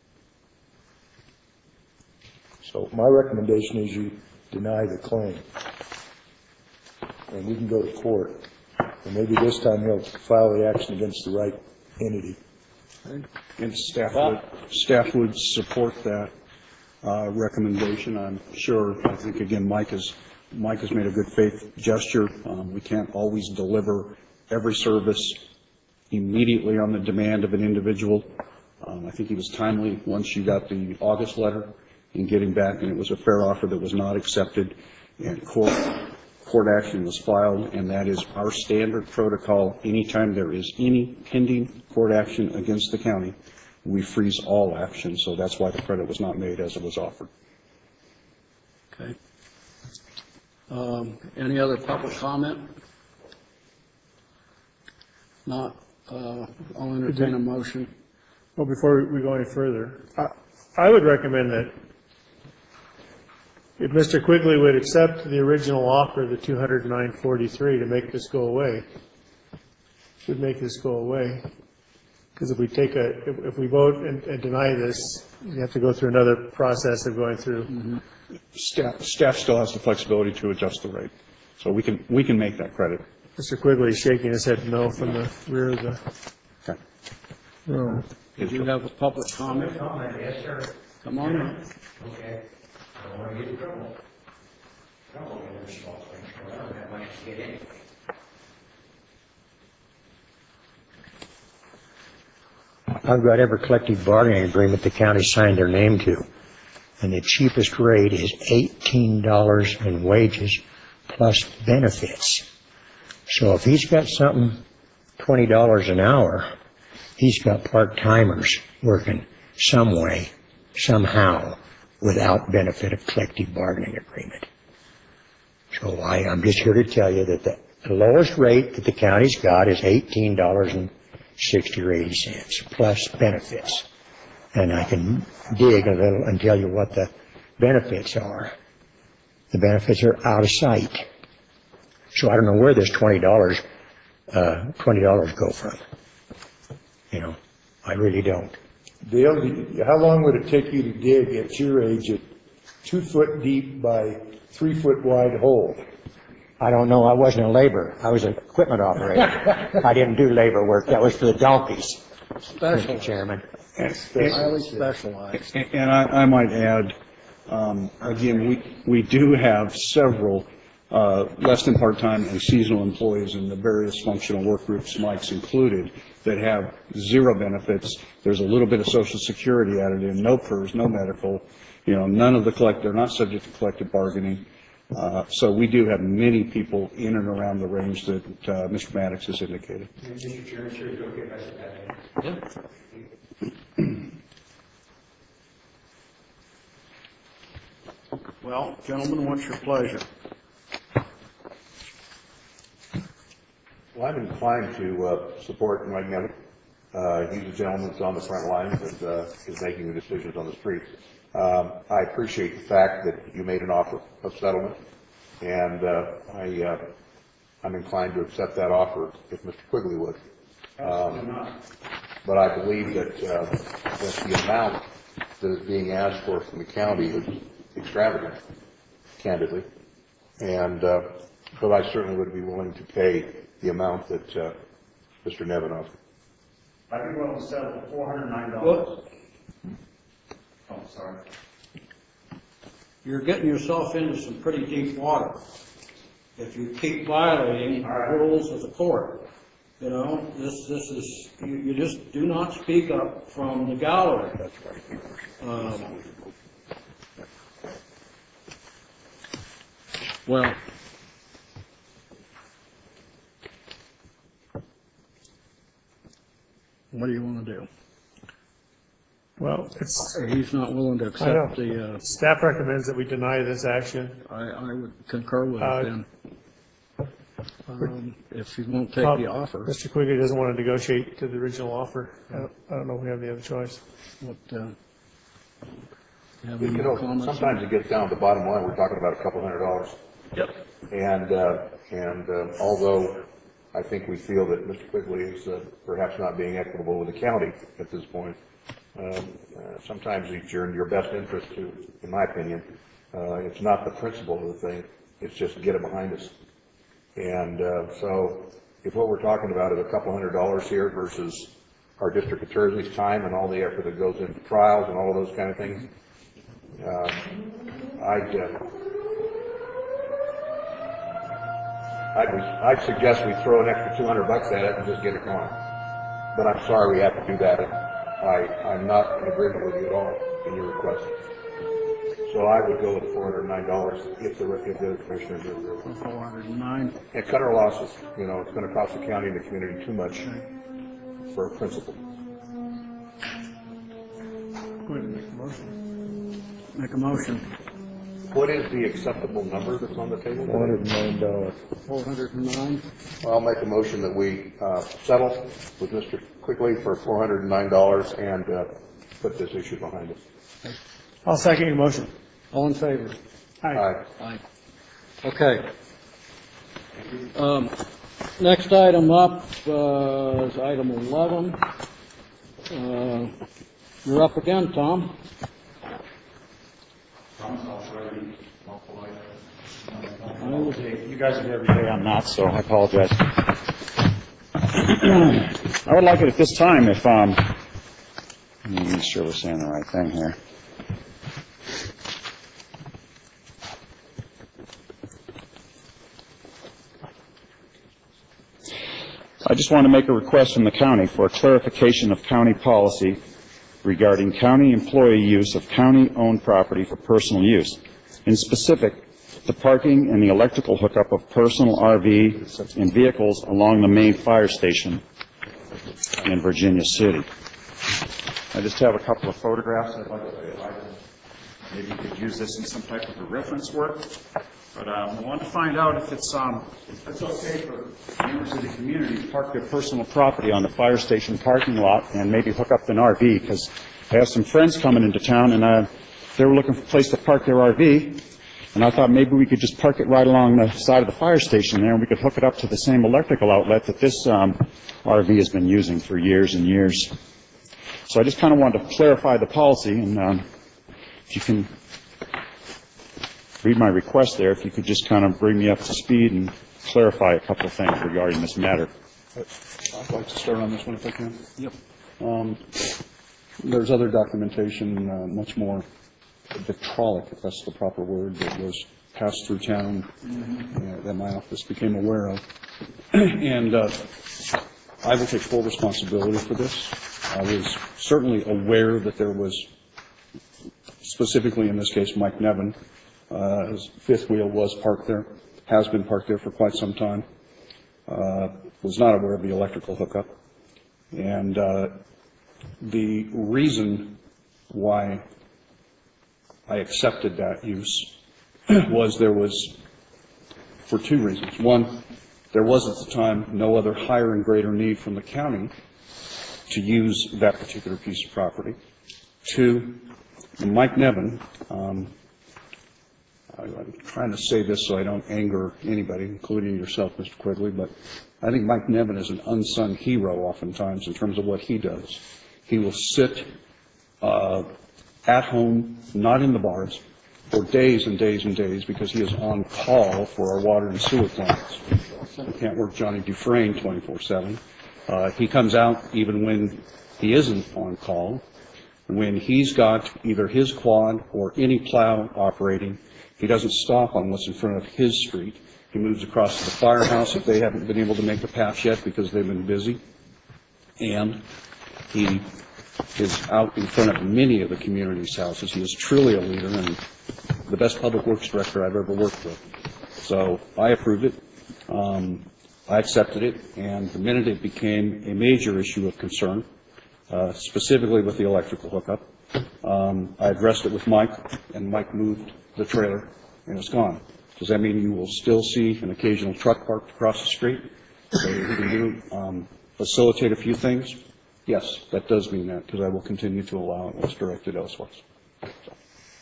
So my recommendation is you deny the claim. And we can go to court. And maybe this time he'll file the action against the right entity. And staff would support that recommendation, I'm sure. I think, again, Mike has made a good faith gesture. We can't always deliver every service immediately on the demand of an individual. I think he was timely once you got the August letter in getting back, and it was a fair offer that was not accepted, and court action was filed, and that is our standard protocol. Anytime there is any pending court action against the county, we freeze all action, so that's why the credit was not made as it was offered. Okay. Any other public comment? Not, I'll entertain a motion. Well, before we go any further, I would recommend that if Mr. Quigley would accept the original offer, the $209.43, to make this go away, would make this go away. Because if we vote and deny this, you have to go through another process of going through. Mm-hmm. Staff still has the flexibility to adjust the rate, so we can make that credit. Mr. Quigley is shaking his head no from the rear of the Okay. room. Did you have a public comment? Yes, sir. Come on in. Okay. I don't want to get in trouble. Trouble in this small thing, so I don't have much to get in. I've got every collective bargaining agreement the county signed their name to, and the cheapest rate is $18 in wages plus benefits. So if he's got something $20 an hour, he's got part-timers working some way, somehow, without benefit of collective bargaining agreement. So I'm just here to tell you that the lowest rate that the county's got is $18.60 or 80 cents plus benefits. And I can dig a little and tell you what the benefits are. The benefits are out of sight. So I don't know where this $20 go from. You know, I really don't. Dale, how long would it take you to dig at your age a 2 foot deep by 3 foot wide hole? I don't know. I wasn't a laborer. I was an equipment operator. I didn't do labor work. That was for the donkeys, Mr. Chairman. Highly specialized. And I might add, again, we do have several less than part-time and seasonal employees in the various functional work groups, Mike's included, that have zero benefits. There's a little bit of Social Security added in, no PERS, no medical, none of they're not subject to collective bargaining. So we do have many people in and around the range that Mr. Maddox has indicated. Mr. Chairman, sure, it's okay if I sit down. Well, gentlemen, what's your pleasure? Well, I'm inclined to support Mike Nevin. He's a gentleman that's on the front lines and is making the decisions on the street. I appreciate the fact that you made an offer of settlement, and I'm inclined to accept that offer if Mr. Quigley would. But I believe that the amount that is being asked for from the county is extravagant, candidly, and but I certainly would be willing to pay the amount that Mr. Nevin offered. I'd be willing to settle for $409. What? Oh, sorry. You're getting yourself into some pretty deep water if you keep violating the rules of the court. This is, you just do not speak up from the gallery. Well, what do you want to do? Well, He's not willing to accept the, staff recommends that we deny this action. I would concur with it then. if you won't take the offer. Mr. Quigley doesn't want to negotiate to the original offer. I don't know if we have the other choice. What, you have You any know, comments? sometimes it gets down to the bottom line, we're talking about a couple $100. Yep. And although I think we feel that Mr. Quigley is perhaps not being equitable with the county at this point, sometimes you're in your best interest to, in my opinion, it's not the principle of the thing, it's just get it behind us. And so if what we're talking about is a couple $100 here versus our district attorney's time and all the effort that goes into trials and all of those kind of things, I'd suggest we throw an extra $200 at it and just get it going. But I'm sorry we have to do that. I'm not in agreement with you at all in your request. So I would go with $409 if the commissioners are agree. 409. And cut our losses. You know, it's going to cost the county and the community too much for a principal. Go ahead and make the motion. Make a motion. What is the acceptable number that's on the table? $409. 409. I'll make a motion that we settle with Mr. Quigley for $409 and put this issue behind us. I'll second your motion. All in favor? Aye. Aye. Okay. Next item up is item 11. You're up again, Tom. You guys are here every day, I'm not, so I apologize. I would like it at this time if, let me make sure we're saying the right thing here. I just want to make a request from the county for a clarification of county policy regarding county employee use of county-owned property for personal use. In specific, the parking and the electrical hookup of personal RV and vehicles along the main fire station in Virginia City. I just have a couple of photographs I'd like to maybe you could use this in some type of a reference work. But I want to find out if it's okay for members of the community to park their personal property on the fire station parking lot and maybe hook up an RV, because I have some friends coming into town and they were looking for a place to park their RV, and I thought maybe we could just park it right along the side of the fire station there and we could hook it up to the same electrical outlet that this RV has been using for years and years. So I just kind of wanted to clarify the policy, and if you can read my request there, if you could just kind of bring me up to speed and clarify a couple of things regarding this matter. I'd like to start on this one if I can. Yep. There's other documentation, much more vitriolic, if that's the proper word, that was passed through town that my office became aware of. And I will take full responsibility for this. I was certainly aware that there was, specifically in this case, Mike Nevin, his fifth wheel was parked there, has been parked there for quite some time. Was not aware of the electrical hookup. And the reason why I accepted that use was for two reasons. One, there was at the time no other higher and greater need from the county to use that particular piece of property. Two, Mike Nevin, I'm trying to say this so I don't anger anybody, including yourself, Mr. Quigley, but I think Mike Nevin is an unsung hero oftentimes in terms of what he does. He will sit at home, not in the bars, for days and days and days because he is on call for our water and sewer plants. We can't work Johnny Dufresne 24/7. He comes out even when he isn't on call. When he's got either his quad or any plow operating, he doesn't stop on what's in front of his street. He moves across to the firehouse if they haven't been able to make the patch yet because they've been busy. And he is out in front of many of the community's houses. He is truly a leader and the best public works director I've ever worked with. So I approved it. I accepted it. And the minute it became a major issue of concern, specifically with the electrical hookup, I addressed it with Mike, and Mike moved the trailer, and it's gone. Does that mean you will still see an occasional truck parked across the street? So he can do, facilitate a few things? Yes, that does mean that, because I will continue to allow it what's directed elsewhere. So.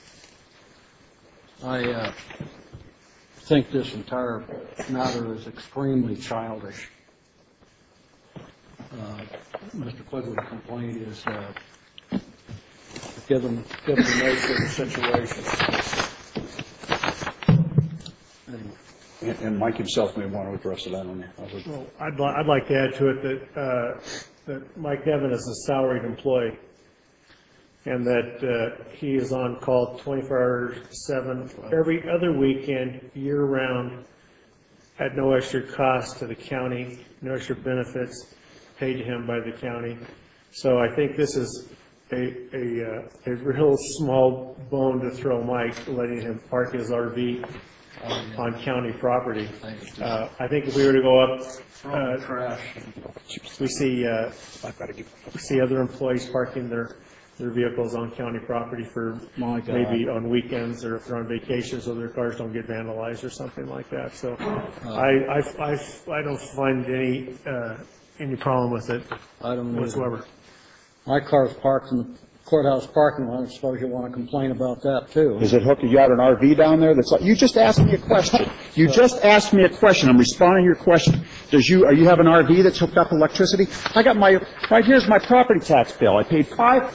I think this entire matter is extremely childish. Mr. Quigley's complaint is given the nature of the situation. And Mike himself may want to address it, I don't know. Well, I'd like to add to it that Mike Nevin is a salaried employee, and that he is on call 24/7 every other weekend, year-round, at no extra cost to the county, no extra benefits paid to him by the county. So I think this is a real small bone to throw Mike, letting him park his RV on county property. I think if we were to go up, we see other employees parking their vehicles on county property for maybe on weekends, or if they're on vacation, so their cars don't get vandalized or something like that. So I don't find any problem with it whatsoever. My car's parked in the courthouse parking lot. I suppose you want to complain about that too. Is it hooked? You got an RV down there? You just asked me a question. You just asked me a question. I'm responding to your question. Are you have an RV that's hooked up to electricity? I got right here's my property tax bill. I paid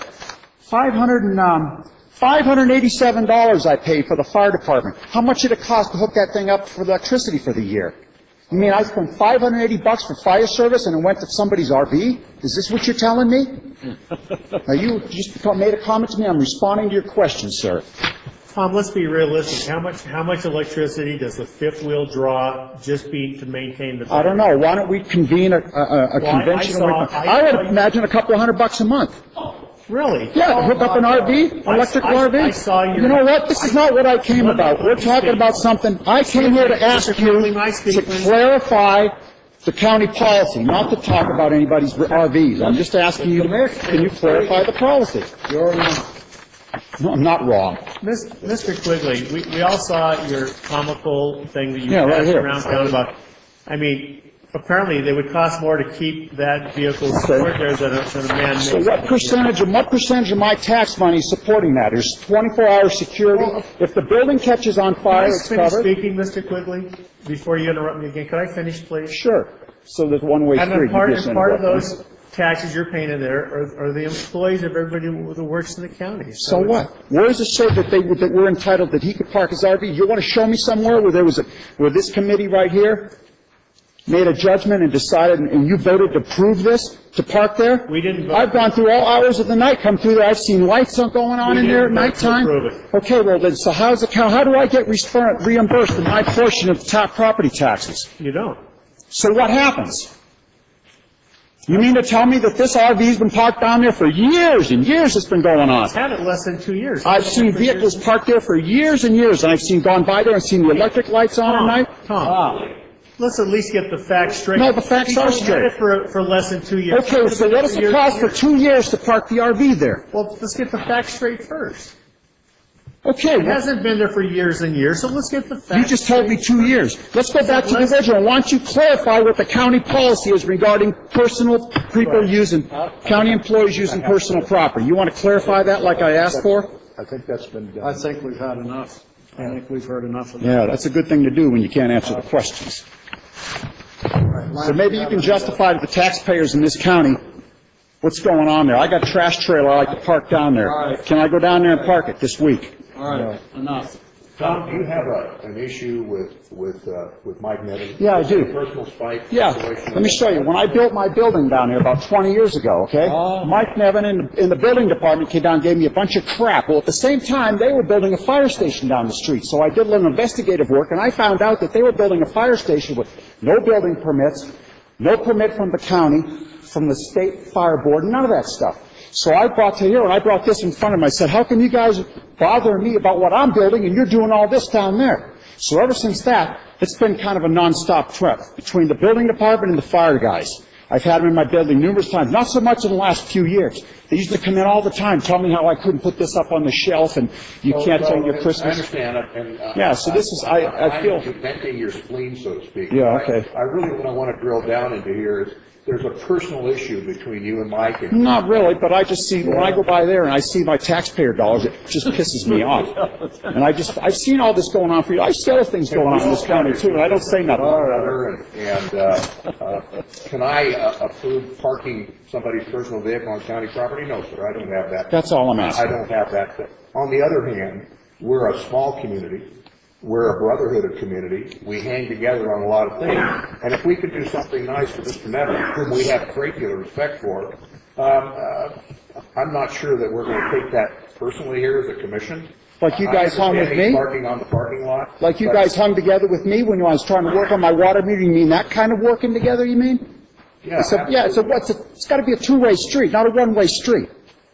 $587 I paid for the fire department. How much did it cost to hook that thing up for the electricity for the year? You mean I spent $580 for fire service and it went to somebody's RV? Is this what you're telling me? Now you just made a comment to me. I'm responding to your question, sir. Tom, let's be realistic. How much electricity does the fifth wheel draw just be to maintain the? I don't know. Why don't we convene a convention? I would imagine a couple of $100 a month. Really? Yeah, hook up an RV, electric RV. I saw your. You know what? This is not what I came about. We're talking about something. I came here to ask you to clarify the county policy, not to talk about anybody's RVs. I'm just asking you, can you clarify the policy? You're not. No, I'm not wrong. Mr. Quigley, we all saw your comical thing that you right here. around town about. I mean, apparently they would cost more to keep that vehicle stored there than a man-made. So what percentage of my tax money is supporting that? There's 24-hour security. If the building catches on fire, it's covered. Can I finish speaking, Mr. Quigley, before you interrupt me again? Could I finish, please? Sure. So there's one-way street. And part of those taxes you're paying in there are the employees of everybody who works in the county. So what? Where does it say that we're entitled, that he could park his RV? You want to show me somewhere where this committee right here made a judgment and decided, and you voted to prove this, to park there? We didn't vote. I've gone through all hours of the night, come through there. I've seen lights going on in there at nighttime. Okay, well then, so how do I get reimbursed in my portion of top property taxes? You don't. So what happens? You mean to tell me that this RV's been parked down there for years and years? It's been going on. It's had it less than 2 years. I've seen vehicles parked there for years and years, and I've gone by there and seen the electric lights on at night. Tom, let's at least get the facts straight. No, the facts are straight. It for less than 2 years. Okay, so what does it cost for 2 years to park the RV there? Well, let's get the facts straight first. Okay. It hasn't been there for years and years, so let's get the facts. You just told me 2 years. Let's go back to the original. Why don't you clarify what the county policy is regarding personal people using, county employees using personal property? You want to clarify that like I asked for? I think that's been done. I think we've had enough. I think we've heard enough of that. Yeah, that's a good thing to do when you can't answer the questions. So maybe you can justify to the taxpayers in this county what's going on there. I got a trash trailer I like to park down there. Can I go down there and park it this week? All right, enough. Tom, do you have an issue with Mike Nevin? Yeah, I do. Personal spike. Yeah, let me show you. When I built my building down here about 20 years ago, okay, Mike Nevin in the building department came down and gave me a bunch of crap. Well, at the same time, they were building a fire station down the street. So I did a little investigative work, and I found out that they were building a fire station with no building permits, no permit from the county, from the state fire board, none of that stuff. So I brought to here, and I brought this in front of him. I said, how come you guys bother me about what I'm building, and you're doing all this down there? So ever since that, it's been kind of a nonstop trip between the building department and the fire guys. I've had them in my building numerous times, not so much in the last few years. They used to come in all the time, tell me how I couldn't put this up on the shelf, and you can't tell your I Christmas. understand, and. Yeah, so this is, I feel. I'm venting your spleen, so to speak. Yeah, okay. I really, what I want to drill down into here is, there's a personal issue between you and Mike. And Not really, but I just see, when I go by there and I see my taxpayer dollars, it just pisses me off. And I've seen all this going on for you. I see other things going on in this county too, and I don't say nothing. Can I approve parking somebody's personal vehicle on county property? No, sir, I don't have that. That's all I'm asking. I don't have that. On the other hand, we're a small community. We're a brotherhood of community. We hang together on a lot of things. And if we could do something nice for Mr. Nevin, whom we have great deal of respect for, I'm not sure that we're going to take that personally here as a commission. Like you guys hung with me? Parking on the parking lot. Like you guys hung together with me when I was trying to work on my water meter? You mean that kind of working together, you mean? Yeah. It's got to be a two-way street, not a one-way street.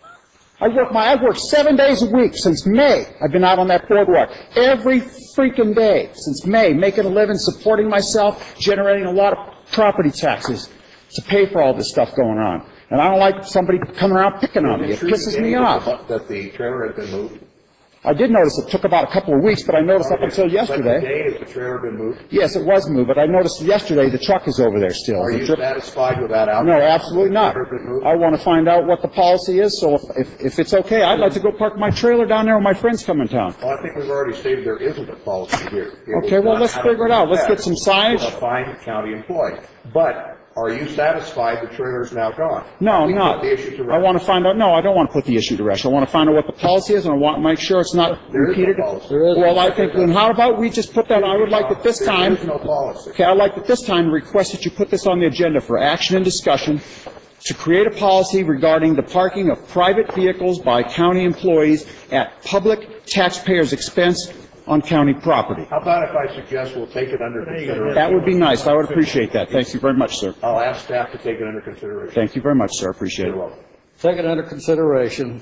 I work 7 days a week since May. I've been out on that boardwalk every freaking day since May, making a living, supporting myself, generating a lot of property taxes to pay for all this stuff going on. And I don't like somebody coming around picking on me. It pisses me off. That the trailer had been moved? I did notice it took about a couple of weeks, but I noticed up until yesterday. But today, has the trailer been moved? Yes, it was moved, but I noticed yesterday the truck is over there still. Are you satisfied with that outcome? No, absolutely not. I want to find out what the policy is, so if it's okay, I'd like to go park my trailer down there when my friends come in town. Well, I think we've already stated there isn't a policy here. Okay, well, let's figure it out. Let's get some signage. A fine county employee. But are you satisfied the trailer's now gone? No, I'm not. The issue to rest. I want to find out, no, I don't want to put the issue to rest. I want to find out what the policy is, and I want to make sure it's not repeated. Well, I think, then how about we just put that, I would like that this time. There is no policy. Okay, I'd like that this time request that you put this on the agenda for action and discussion to create a policy regarding the parking of private vehicles by county employees at public taxpayers' expense on county property. How about if I suggest we'll take it under consideration? That would be nice. I would appreciate that. Thank you very much, sir. I'll ask staff to take it under consideration. Thank you very much, sir. Appreciate it. You're welcome. Take it under consideration.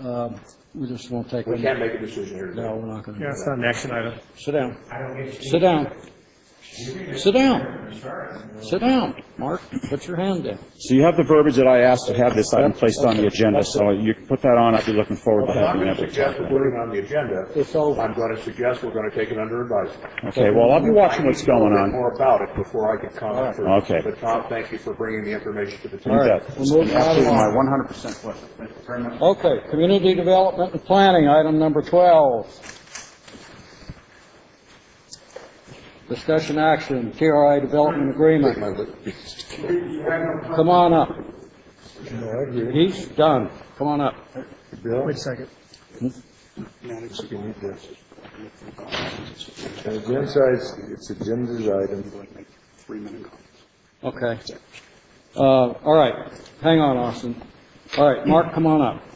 We just won't take it. We can't make a decision here today. No, we're not going to do Yeah, it's that. not an action item. Sit down. Sit down. Sit down. Sit down. Mark, put your hand down. So you have the verbiage that I asked to have this item placed on the agenda, so you can put that on. I'd be looking forward to I'm not having going that. to suggest we're putting it on the agenda. It's over. I'm going to suggest we're going to take it under advisement. Okay, well, I'll be watching what's going I need to know a on. bit more about it before I can comment further. Okay. But Tom, thank you for bringing the information to the You table. bet. we'll move right Absolutely, my along. 100% pleasure. Thank you very much. Okay, community development and planning, item number 12. Discussion action, TRI development agreement. Come on up. He's done. Come on up. Wait a second. It's agenda item. Okay. All right. Hang on, Austin. All right, Mark, come on up.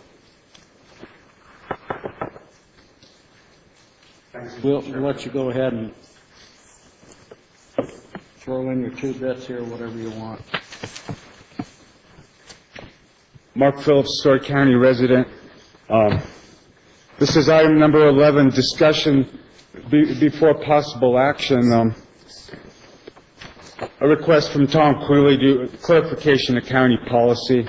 We'll let you go ahead and throw in your 2 bits here, whatever you want. Mark Phillips, Story County resident. This is item number 11, discussion before possible action. A request from Tom Quigley to clarification of county policy.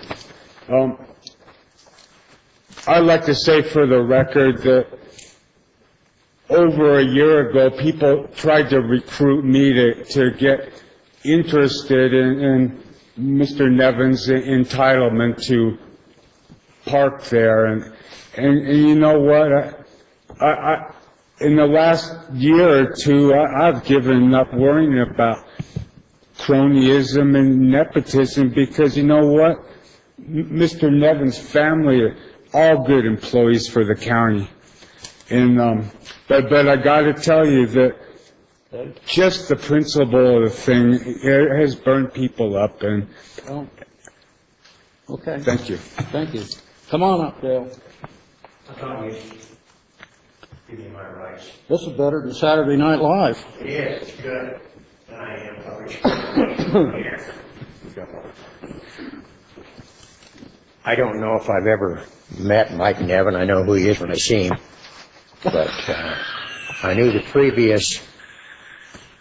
I'd like to say for the record that over a year ago, people tried to recruit me to get interested in Mr. Nevin's entitlement to park there. And you know what? I in the last year or two, I've given up worrying about cronyism and nepotism because you know what? Mr. Nevin's family are all good employees for the county. And but I got to tell you that just the principle of the thing it has burned people up. And Oh. Okay. thank you. Thank you. Come on up, Dale. I thought you'd give me my rights. This is better than Saturday Night Live. Yes, good. And I am published here. I don't know if I've ever met Mike Nevin. I know who he is when I see him. But I knew the previous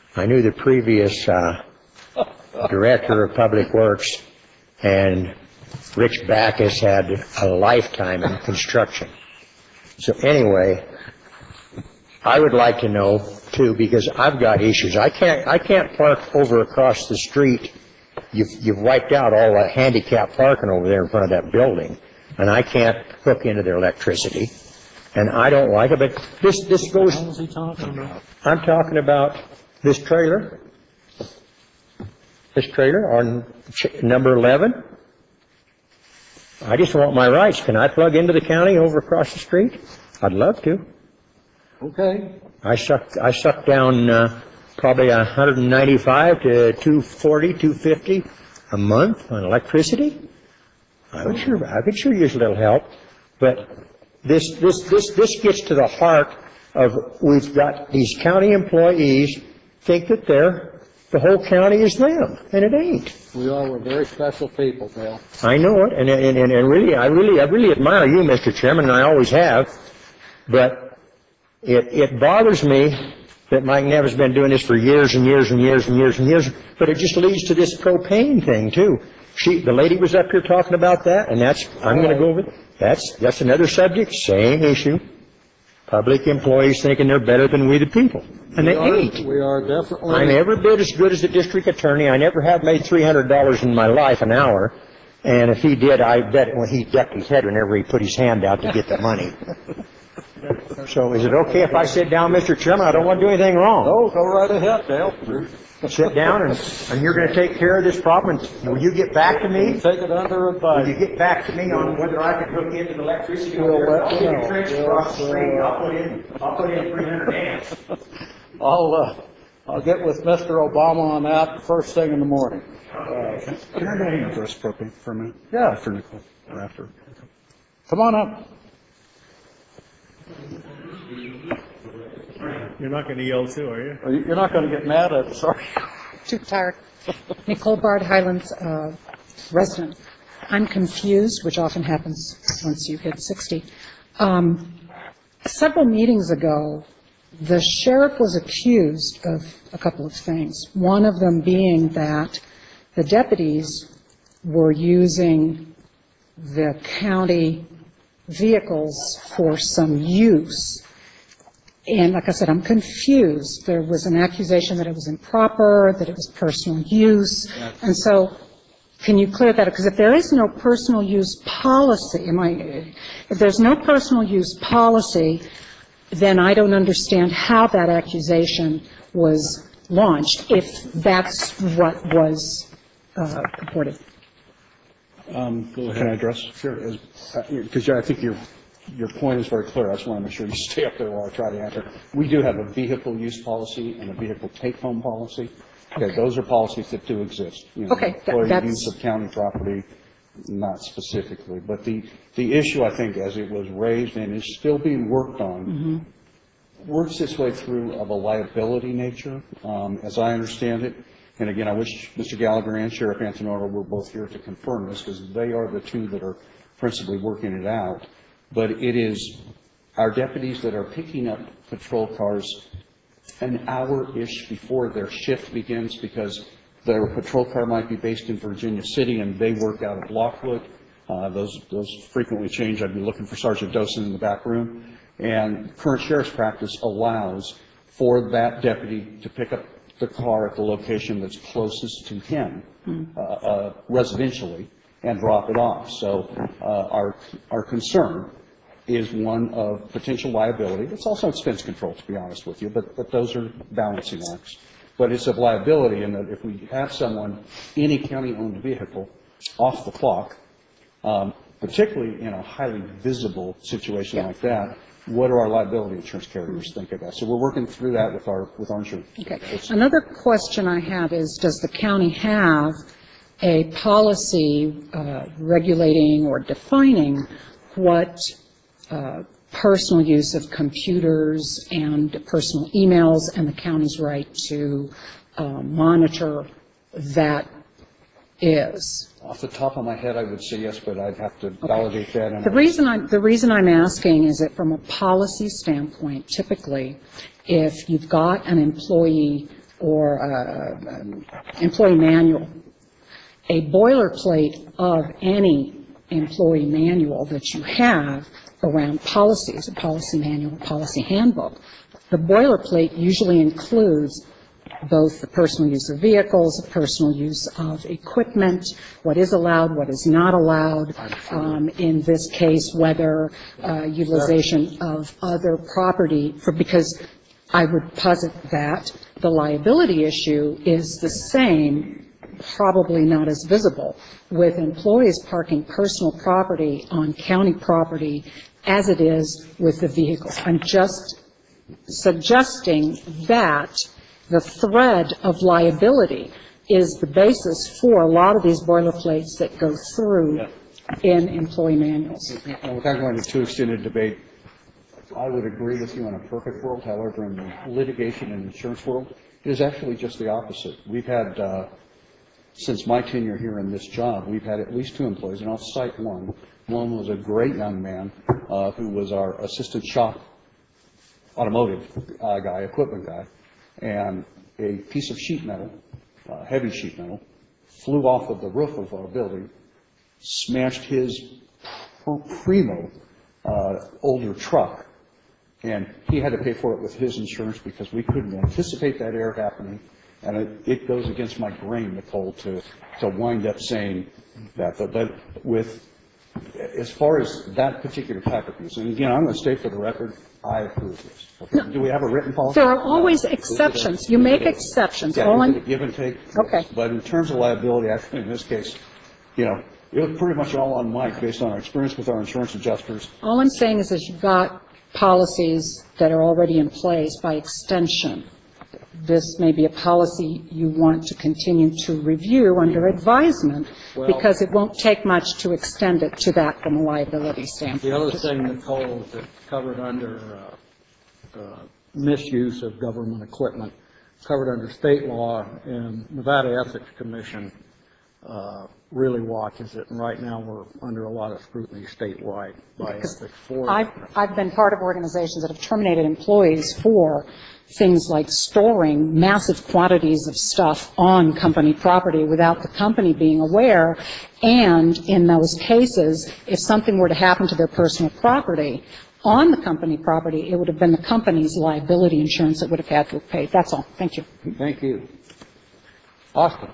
director of Public Works, and Rich Backus had a lifetime in construction. So anyway, I would like to know too, because I've got issues. I can't park over across the street. You've wiped out all the handicap parking over there in front of that building, and I can't hook into their electricity, and I don't like it. But this goes. What was he talking about? I'm talking about this trailer. This trailer on number 11. I just want my rights. Can I plug into the county over across the street? I'd love to. Okay. I suck down probably 195 to 240, 250 a month on electricity. I could sure use a little help. But this gets to the heart of, we've got these county employees think that the whole county is them, and it ain't. We're very special people, Dale. I know it, and really, I really admire you, Mr. Chairman, and I always have. But it bothers me that Mike Nevin's been doing this for years and years and years and years and years. But it just leads to this propane thing too. The lady was up here talking about that, and I'm going to go over. That's another subject, same issue. Public employees thinking they're better than we the people. And they ain't. We are definitely. I'm every bit as good as the district attorney. I never have made $300 in my life an hour. And if he did, I bet when he ducked his head whenever he put his hand out to get the money. So is it okay if I sit down, Mr. Chairman? I don't want to do anything wrong. No, go right ahead, Dale. Sit down, and you're going to take care of this problem. And will you get back to me? Take it under advice. Will you get back to me on whether I can hook into the electricity? We'll let you know. I'll trench across the street. I'll put in 300 amps. I'll get with Mr. Obama on that first thing in the morning. Can I address propane for a minute? Yeah. After Nicole, or after? Come on up. You're not going to yell too, are you? You're not going to get mad at us, are you? Too tired. Nicole Bard, Highlands resident. I'm confused, which often happens once you hit 60. Several meetings ago, the sheriff was accused of a couple of things. One of them being that the deputies were using the county vehicles for some use. And like I said, I'm confused. There was an accusation that it was improper, that it was personal use. And so can you clear that up? Because if there is no personal use policy, if there's no personal use policy, then I don't understand how that accusation was launched, if that's what was purported. Go ahead. Can I address? Sure. Because I think your point is very clear. I just want to make sure you stay up there while I try to answer. We do have a vehicle use policy and a vehicle take-home policy. Okay, those are policies that do exist. Okay, employee use of county property, not specifically. But the issue, I think, as it was raised and is still being worked on, works its way through of a liability nature, as I understand it. And again, I wish Mr. Gallagher and Sheriff Antonoro were both here to confirm this, because they are the two that are principally working it out. But it is our deputies that are picking up patrol cars an hour-ish before their shift begins, because their patrol car might be based in Virginia City and they work out of Lockwood. Those frequently change. I'd be looking for Sergeant Dosen in the back room. And current sheriff's practice allows for that deputy to pick up the car at the location that's closest to him, residentially, and drop it off. So our concern is one of potential liability. It's also expense control, to be honest with you, but those are balancing acts. But it's of liability in that if we have someone in a county-owned vehicle off the clock, particularly in a highly visible situation like that, what do our liability insurance carriers think of that? So we're working through that with our insurance. Okay. Another question I have is, does the county have a policy regulating or defining what personal use of computers and personal emails and the county's right to monitor that is? Off the top of my head, I would say yes, but I'd have to validate that. The reason I'm asking is that from a policy standpoint, typically, if you've got an employee or employee manual, a boilerplate of any employee manual that you have around policies, a policy manual, policy handbook. The boilerplate usually includes both the personal use of vehicles, the personal use of equipment, what is allowed, what is not allowed, in this case, whether utilization of other property, because I would posit that the liability issue is the same, probably not as visible, with employees parking personal property on county property as it is with the vehicles. I'm just suggesting that the thread of liability is the basis for a lot of these boilerplates that go through in employee manuals. And without going into too extended debate, I would agree with you in a perfect world. However, in the litigation and insurance world, it is actually just the opposite. We've had, since my tenure here in this job, we've had at least 2 employees, and I'll cite one. One was a great young man who was our assistant shop automotive guy, equipment guy, and a piece of sheet metal, heavy sheet metal, flew off of the roof of our building, smashed his primo older truck, and he had to pay for it with his insurance because we couldn't anticipate that error happening. And it goes against my grain, Nicole, to wind up saying that. But with, as far as that particular type of use, and again, I'm going to state for the record, I approve this. Okay. Do we have a written policy? There are always exceptions. You make exceptions. Yeah, All is I'm, it a give and take? Okay. Yes. But in terms of liability, actually, in this case, it was pretty much all on Mike based on our experience with our insurance adjusters. all I'm saying is that you've got policies that are already in place by extension. This may be a policy you want to continue to review under advisement, because it won't take much to extend it to that from a liability standpoint. The other thing, Nicole, that's covered under misuse of government equipment, covered under state law, and Nevada Ethics Commission really watches it, and right now we're under a lot of scrutiny statewide by ethics for it. I've been part of organizations that have terminated employees for things like storing massive quantities of stuff on company property without the company being aware, and in those cases, if something were to happen to their personal property on the company property, it would have been the company's liability insurance that would have had to have paid. That's all. Thank you. Thank you. Austin.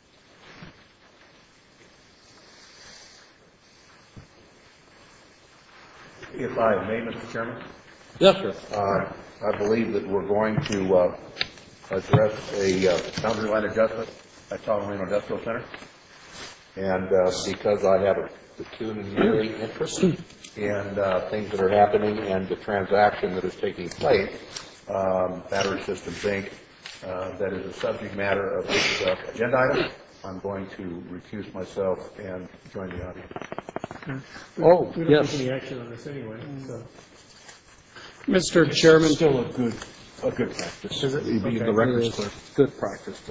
If I may, Mr. Chairman? Yes, sir. I believe that we're going to address a boundary line adjustment at Tahoe Industrial Center. And because I have a pecuniary interest in things that are happening and the transaction that is taking place, Battery Systems Inc., that is a subject matter of this agenda item, I'm going to recuse myself and join the audience. Oh, We don't yes. take any action on this anyway, so. Mr. Chairman. Still a good practice. Is it? Be the Okay. record's clear. Good practice.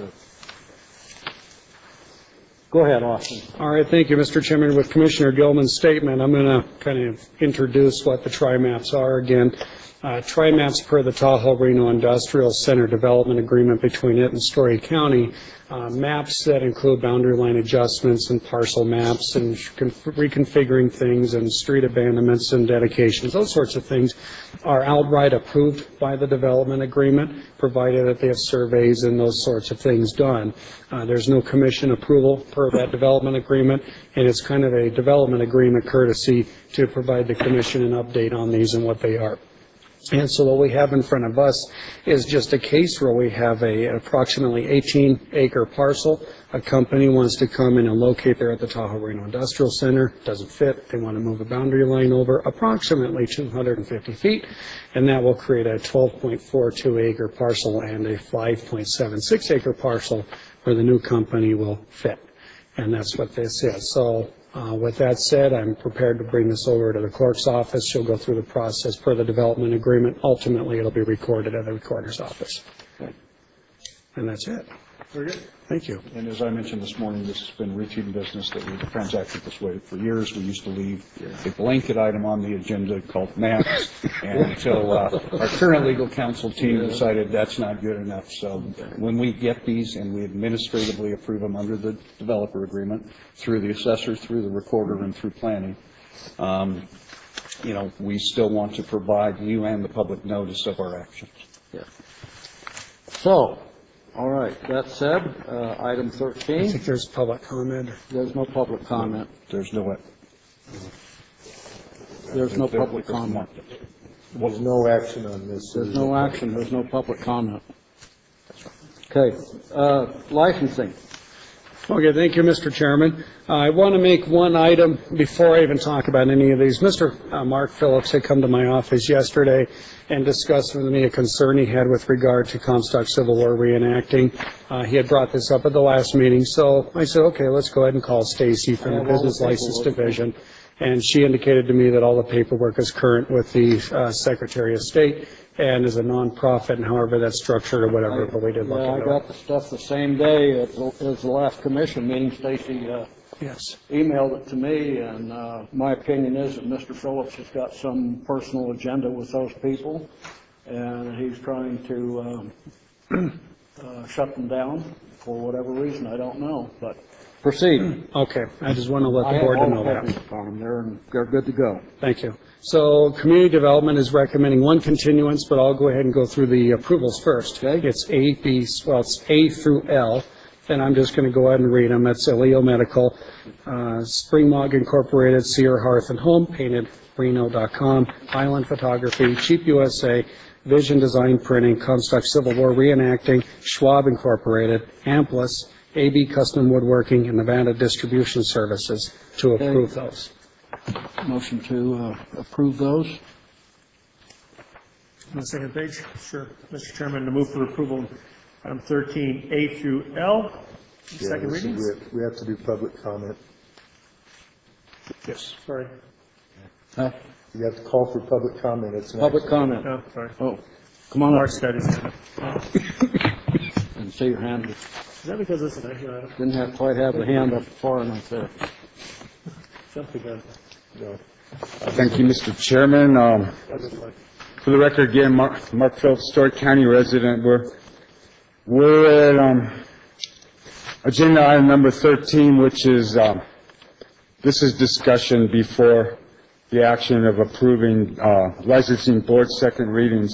Go ahead, Austin. All right, thank you, Mr. Chairman. With Commissioner Gilman's statement, I'm going to kind of introduce what the TriMaps are again. TriMaps per the Tahoe Reno Industrial Center Development Agreement between it and Story County. Maps that include boundary line adjustments and parcel maps and reconfiguring things and street abandonments and dedications. Those sorts of things are outright approved by the development agreement, provided that they have surveys and those sorts of things done. There's no commission approval per that development agreement, and it's kind of a development agreement courtesy to provide the commission an update on these and what they are. And so what we have in front of us is just a case where we have an approximately 18-acre parcel. A company wants to come in and locate there at the Tahoe Reno Industrial Center. Doesn't fit. They want to move a boundary line over approximately 250 feet, and that will create a 12.42-acre parcel and a 5.76-acre parcel where the new company will fit. And that's what this is. So with that said, I'm prepared to bring this over to the clerk's office. She'll go through the process per the development agreement. Ultimately, it'll be recorded at the recorder's office. And that's it. Very good. Thank you. And as I mentioned this morning, this has been routine business that we've transacted this way for years. We used to leave a blanket item on the agenda called maps, and until our current legal counsel team decided that's not good enough. So when we get these and we administratively approve them under the developer agreement, through the assessor, through the recorder, and through planning, we still want to provide you and the public notice of our actions. Yeah. So, all right, that said, item 13. I think there's public comment. There's no public comment. There's no public comment. There's no action on this. There's no action, there's no public comment. Okay, licensing. Okay, thank you, Mr. Chairman. I want to make one item before I even talk about any of these. Mr. Mark Phillips had come to my office yesterday and discussed with me a concern he had with regard to Comstock Civil War reenacting. He had brought this up at the last meeting, so I said, okay, let's go ahead and call Stacy from the Business License Division. And she indicated to me that all the paperwork is current with the Secretary of State and is a nonprofit, and however that's structured or whatever, but we did look into it. I got the stuff the same day as the last commission meeting. Stacy emailed it to me, and my opinion is that Mr. Phillips has got some personal agenda with those people, and he's trying to shut them down for whatever reason. I don't know, but proceed. Okay, I just want to let the board know that. They're good to go. Thank you. So Community Development is recommending one continuance, but I'll go ahead and go through the approvals first. Okay. It's it's A through L, and I'm just going to go ahead and read them. It's Leo Medical, Spring Mog Incorporated, Sear Hearth and Home, paintedreno.com, Island Photography, Cheap USA, Vision Design Printing, Comstock Civil War Reenacting, Schwab Incorporated, Amplis, AB Custom Woodworking, and Nevada Distribution Services to approve those. Motion to approve those. On the second page? Sure. Mr. Chairman, to move for approval, item 13A through L. Second readings? We have to do public comment. Yes. Sorry. Huh? You have to call for public comment. It's an Public action. comment. Oh, sorry. Oh, come on up. Mark's got his hand up. And see your hand. Is that because it's an action item? Didn't quite have the hand up far enough there. Jump the gun. No. Thank you, Mr. Chairman. For the record, again, Mark Phillips, Story County resident. We're at agenda item number 13, which is this is discussion before the action of approving licensing board second readings.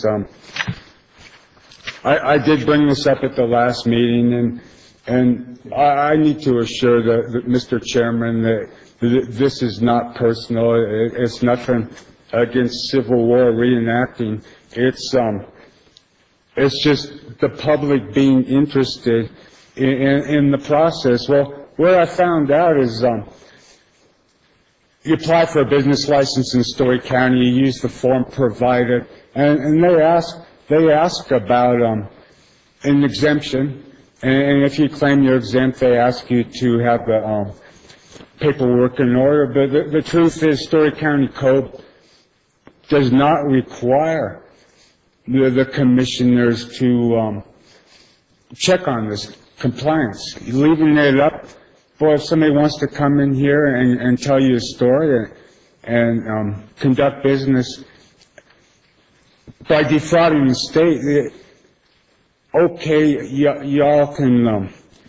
I did bring this up at the last meeting, and I need to assure Mr. Chairman that this is not personal. It's nothing against Civil War reenacting. It's just the public being interested in the process. Well, what I found out is you apply for a business license in Story County, you use the form provided, and they ask about an exemption, and if you claim you're exempt, they ask you to have the paperwork in order. But the truth is, Story County Code does not require the commissioners to check on this compliance. Leaving it up, boy, if somebody wants to come in here and tell you a story and conduct business by defrauding the state, okay, y'all can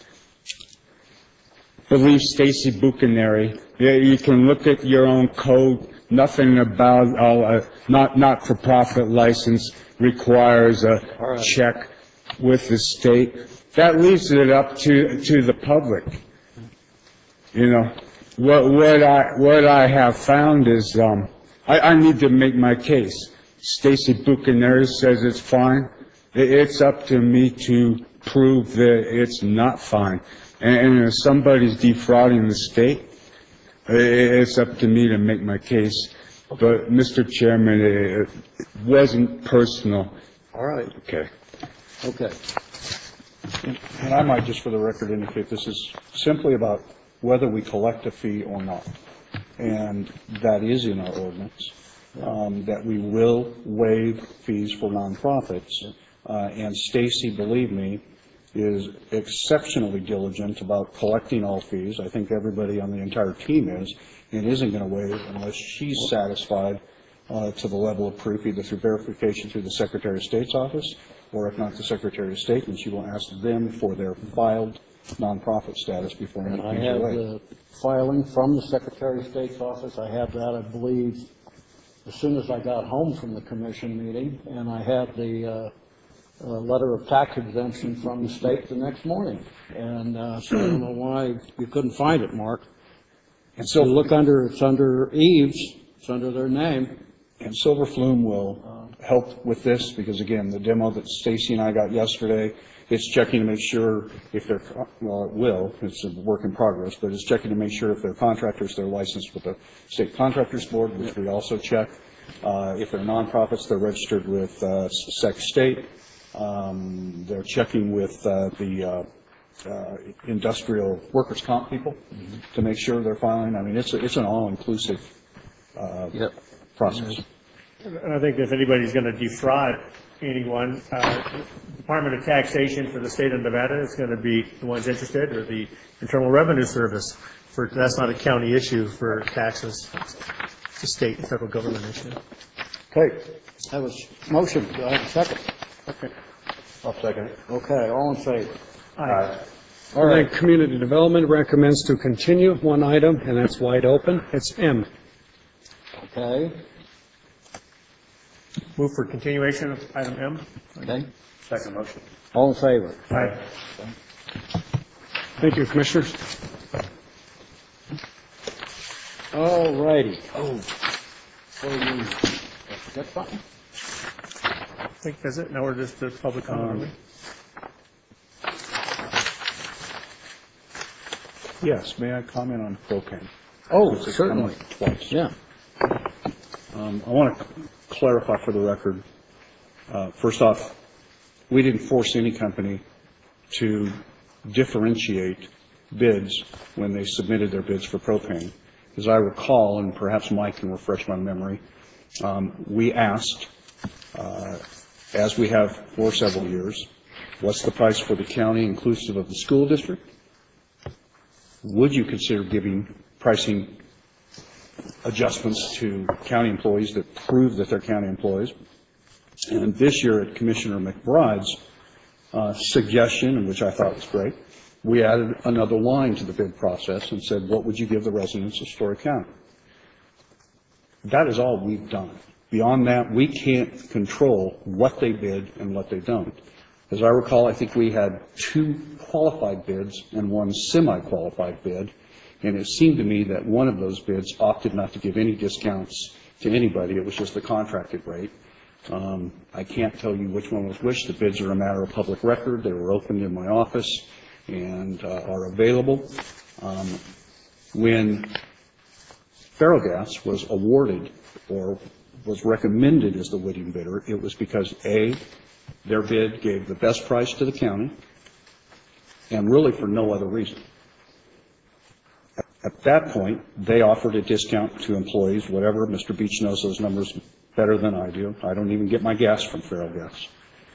believe Stacy Buchanary. You can look at your own code. Nothing about not-for-profit license requires a check with the state. That leaves it up to the public. You know, what I have found is I need to make my case. Stacy Buchanary says it's fine. It's up to me to prove that it's not fine. And if somebody's defrauding the state, it's up to me to make my case. But, Mr. Chairman, it wasn't personal. All right. Okay. Okay. And I might just for the record indicate this is simply about whether we collect a fee or not. And that is in our ordinance, that we will waive fees for nonprofits. And Stacy, believe me, is exceptionally diligent about collecting all fees. I think everybody on the entire team is, and isn't going to waive unless she's satisfied to the level of proof, either through verification through the Secretary of State's office, or if not the Secretary of State, then she will ask them for their filed nonprofit status before any I fees have are waived. the filing from the Secretary of State's office. I have that, I believe, as soon as I got home from the commission meeting, and I had the letter of tax exemption from the state the next morning. And so I don't know why you couldn't find it, Mark. And so you look under, it's under Eves, it's under their name. And Silver Flume will help with this, because again, the demo that Stacy and I got yesterday, it's checking to make sure if they're, well, it will, it's a work in progress, but it's checking to make sure if they're contractors, they're licensed with the State Contractors Board, which we also check. If they're nonprofits, they're registered with Sec State. They're checking with the industrial workers' comp people to make sure they're filing. I mean, it's an all-inclusive process. And I think if anybody's going to defraud anyone, Department of Taxation for the state of Nevada is going to be the ones interested, or the Internal Revenue Service. That's not a county issue for taxes. It's a state and federal government issue. Okay. That was motion. Do I have a second? Okay. I'll second it. Okay, all in favor? Aye. All right. Community Development recommends to continue one item, and that's wide open. It's M. Okay. Move for continuation of item M. Okay. Second motion. All in favor? Aye. Thank you, Commissioners. All righty. Oh, that's fine. I think that's it. Now we're just at public comment. Yes, may I comment on propane? Oh, It's certainly. come up twice. Yeah. I want to clarify for the record, first off, we didn't force any company to differentiate bids when they submitted their bids for propane. As I recall, and perhaps Mike can refresh my memory, we asked, as we have for several years, what's the price for the county inclusive of the school district? Would you consider giving pricing adjustments to county employees that prove that they're county employees? And this year at Commissioner McBride's suggestion, which I thought was great, we added another line to the bid process and said, what would you give the residents of Story County? That is all we've done. Beyond that, we can't control what they bid and what they don't. As I recall, I think we had 2 qualified bids and 1 semi-qualified bid, and it seemed to me that one of those bids opted not to give any discounts to anybody. It was just the contracted rate. I can't tell you which one was which. The bids are a matter of public record. They were opened in my office and are available. When Ferrogas was awarded or was recommended as the winning bidder, it was because, A, their bid gave the best price to the county, and really for no other reason. At that point, they offered a discount to employees, whatever. Mr. Beach knows those numbers better than I do. I don't even get my gas from Ferrogas.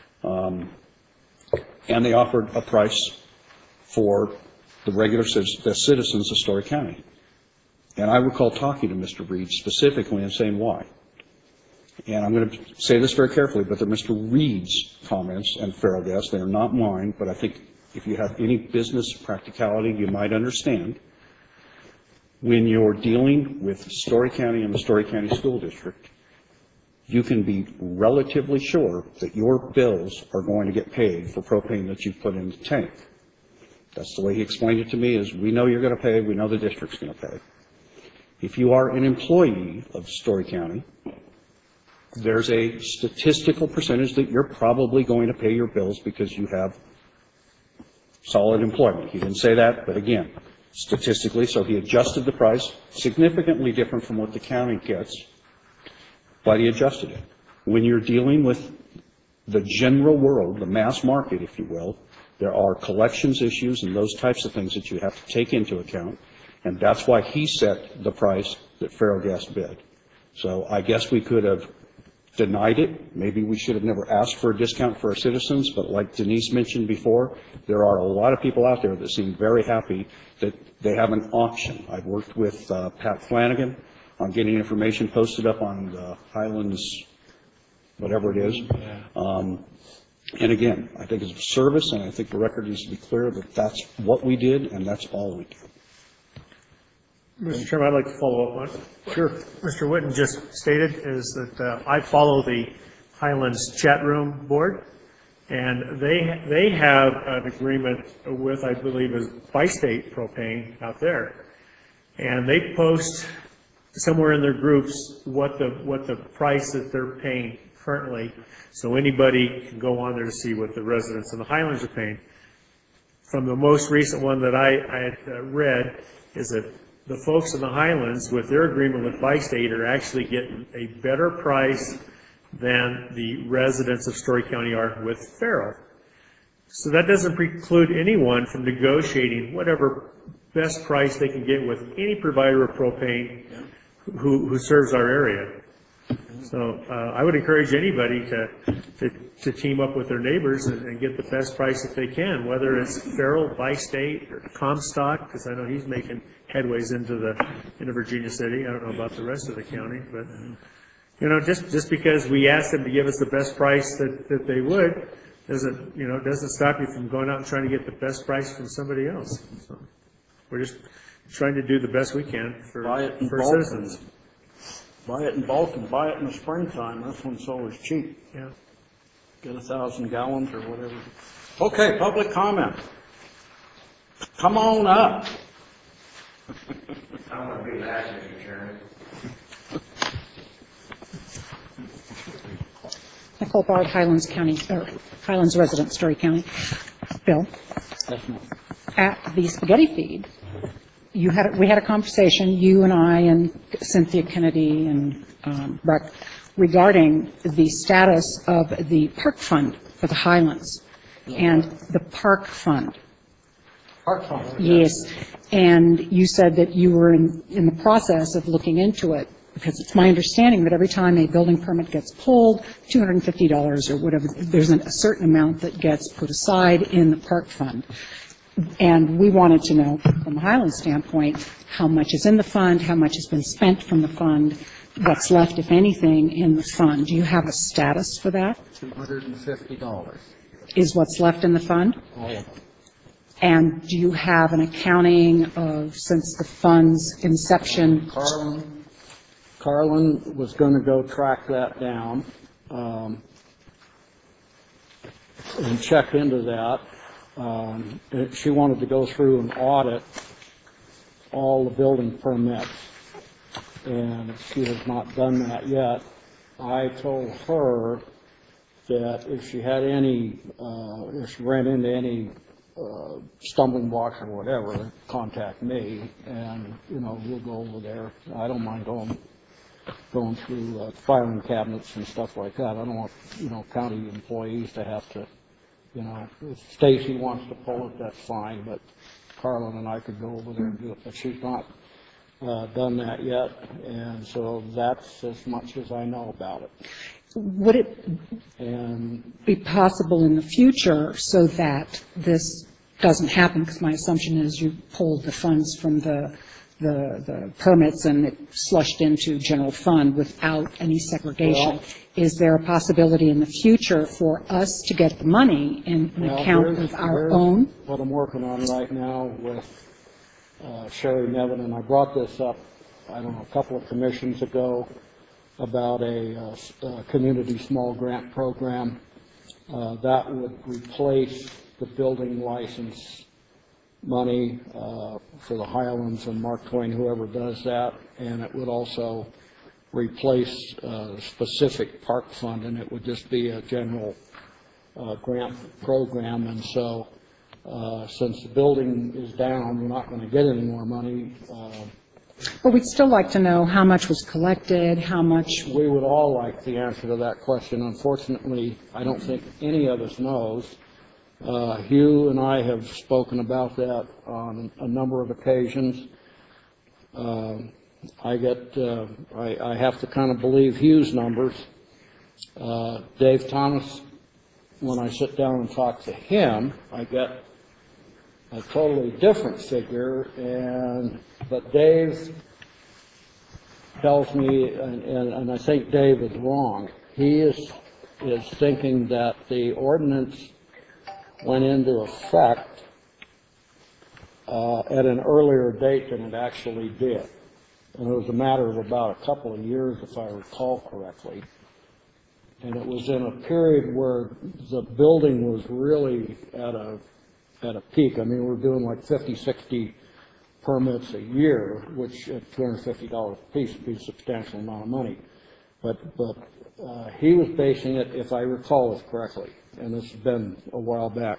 And they offered a price for the regular citizens of Story County. And I recall talking to Mr. Reed specifically and saying why. And I'm going to say this very carefully, but they're Mr. Reed's comments and Ferrogas. They are not mine, but I think if you have any business practicality, you might understand. When you're dealing with Story County and the Story County School District, you can be relatively sure that your bills are going to get paid for propane that you put in the tank. That's the way he explained it to me, is we know you're going to pay, we know the district's going to pay. If you are an employee of Story County, there's a statistical percentage that you're probably going to pay your bills because you have solid employment. He didn't say that, but again, statistically, so he adjusted the price, significantly different from what the county gets, but he adjusted it. When you're dealing with the general world, the mass market, if you will, there are collections issues and those types of things that you have to take into account, and that's why he set the price that Ferrogas bid. So I guess we could have denied it. Maybe we should have never asked for a discount for our citizens, but like Denise mentioned before, there are a lot of people out there that seem very happy that they have an option. I've worked with Pat Flanagan on getting information posted up on the Highlands, whatever it is. And again, I think it's a service, and I think the record needs to be clear that that's what we did, and that's all we did. Mr. Chairman, I'd like to follow up on it. Sure. Mr. Whitten just stated is that I follow the Highlands Chat Room Board, and they have an agreement with, I believe, is Bi-State Propane out there. And they post somewhere in their groups what the price that they're paying currently, so anybody can go on there to see what the residents of the Highlands are paying. From the most recent one that I had read is that the folks in the Highlands, with their agreement with Bi-State, are actually getting a better price than the residents of Story County are with Farrell. So that doesn't preclude anyone from negotiating whatever best price they can get with any provider of propane who serves our area. So I would encourage anybody to team up with their neighbors and get the best price that they can, whether it's Farrell, Bi-State, or Comstock, because I know he's making headways into Virginia City. I don't know about the rest of the county, but just because we ask them to give us the best price that they would, doesn't stop you from going out and trying to get the best price from somebody else. So we're just trying to do the best we can for citizens. Buy it in bulk and buy it in the springtime. That's when it's always cheap. Yeah. Get 1,000 gallons or whatever. Okay, public comment. Come on up. I want to be last, Mr. Chairman. Nicole Bard, Highlands County, or Highlands resident, Story County. Bill, at the spaghetti feed, we had a conversation, you and I and Cynthia Kennedy and Breck, regarding the status of the park fund for the Highlands and the park fund. Park fund? Yes. And you said that you were in the process of looking into it, because it's my understanding that every time a building permit gets pulled, $250 or whatever, there's a certain amount that gets put aside in the park fund. And we wanted to know, from a Highlands standpoint, how much is in the fund, how much has been spent from the fund, what's left, if anything, in the fund. Do you have a status for that? $250. Is what's left in the fund? All of it. And do you have an accounting of, since the fund's inception? Carlin was going to go track that down and check into that. She wanted to go through and audit all the building permits, and she has not done that yet. I told her that if she had any, if she ran into any stumbling blocks or whatever, contact me, and, we'll go over there. I don't mind going through filing cabinets and stuff like that. I don't want, county employees to have to, if Stacy wants to pull it, that's fine, but Carlin and I could go over there and do it, but she's not done that yet, and so that's as much as I know about it. Would it be possible in the future so that this doesn't happen, because my assumption is you pulled the funds from the permits and it slushed into general fund without any segregation. Well, is there a possibility in the future for us to get the money in an account of our own? What I'm working on right now with Sherry Nevin, and I brought this up, a couple of commissions ago, about a community small grant program that would replace the building license money for the Highlands and Mark Twain, whoever does that, and it would also replace specific park fund, and it would just be a general grant program. And so since the building is down, we're not going to get any more money. But we'd still like to know how much was collected, how much. We would all like the answer to that question. Unfortunately, I don't think any of us knows. Hugh and I have spoken about that on a number of occasions. I have to kind of believe Hugh's numbers Dave Thomas, when I sit down and talk to him, I get a totally different figure, but Dave tells me, and I think Dave is wrong, he is thinking that the ordinance went into effect at an earlier date than it actually did. And it was a matter of about a couple of years, if I recall correctly. And it was in a period where the building was really at a peak. I mean, we're doing like 50, 60 permits a year, which at $250 a piece would be a substantial amount of money. But he was basing it, if I recall it correctly, and this has been a while back,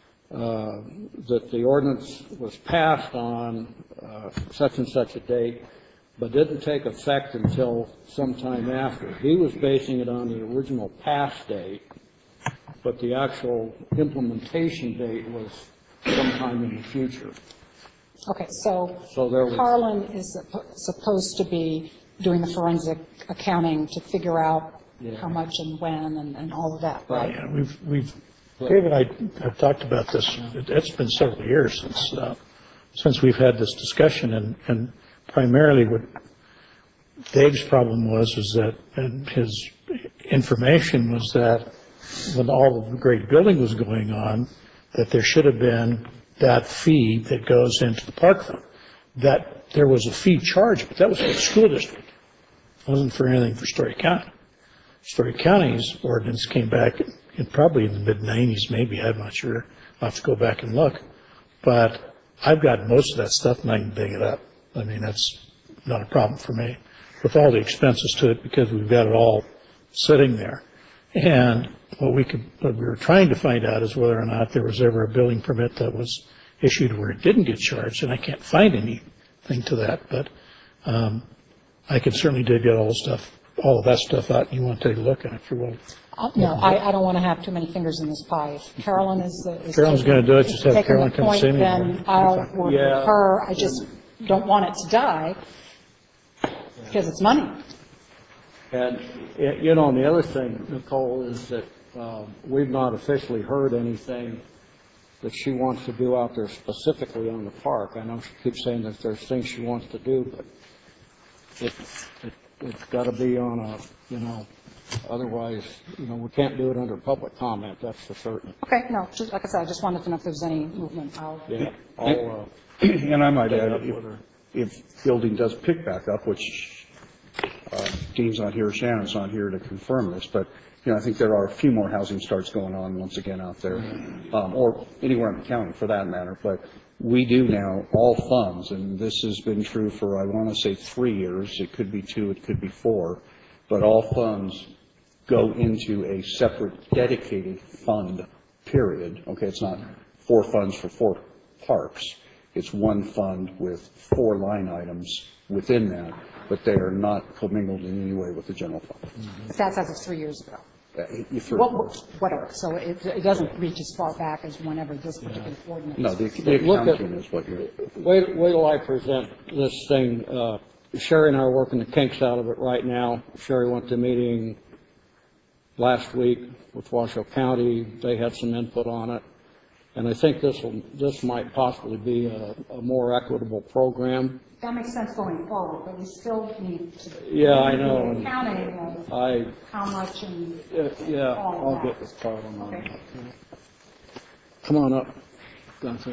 that the ordinance was passed on such and such a date, but didn't take effect until sometime after. He was basing it on the original pass date, but the actual implementation date was sometime in the future. Okay, so there was, Harlan is supposed to be doing the forensic accounting to figure out how much and when and all of that, right? Yeah, Dave and I have talked about this. It's been several years since we've had this discussion, and primarily what Dave's problem was is that, and his information was that when all of the great building was going on, that there should have been that fee that goes into the park fund. That there was a fee charged, but that was for the school district. It wasn't for anything for Story County. Story County's ordinance came back probably in the mid-'90s, maybe. I'm not sure. I'll have to go back and look. But I've got most of that stuff, and I can dig it up. I mean, that's not a problem for me, with all the expenses to it, because we've got it all sitting there. And what we were trying to find out is whether or not there was ever a building permit that was issued where it didn't get charged, and I can't find anything to that. But I can certainly dig all of that stuff out, and you want to take a look at it if you will. No, I don't want to have too many fingers in this pie. If Carolyn Carolyn's going to do it, just have Carolyn come see me. Then I'll work with her. I just don't want it to die because it's money. and, you know, and the other thing, Nicole, is that we've not officially heard anything that she wants to do out there specifically on the park. I know she keeps saying that there's things she wants to do, but it's got to be on a, you know, otherwise, you know, we can't do it under public comment, that's for certain. Okay, no, just like I said, I just wanted to know if there was any movement. And I might add, if building does pick back up, which Dean's not here, Shannon's not here to confirm this, but, you know, I think there are a few more housing starts going on once again out there, or anywhere in the county for that matter. But we do now, all funds, and this has been true for, I want to say 3 years, it could be 2, it could be 4, but all funds go into a separate dedicated fund, period. Okay, it's not 4 funds for 4 parks. It's one fund with 4 line items within that, but they are not commingled in any way with the general fund. That's as of 3 years ago. Whatever. So it doesn't reach as far back as whenever this particular ordinance. No, the accounting is what you're. Wait till I present this thing. Sherry and I are working the kinks out of it right now. Sherry went to a meeting last week with Washoe County. They had some input on it. And I think this might possibly be a more equitable program. That makes sense going forward, but we still need to. Yeah, I know. Accounting of how much and. Yeah, I'll get this part on that. Come on up, Gunther.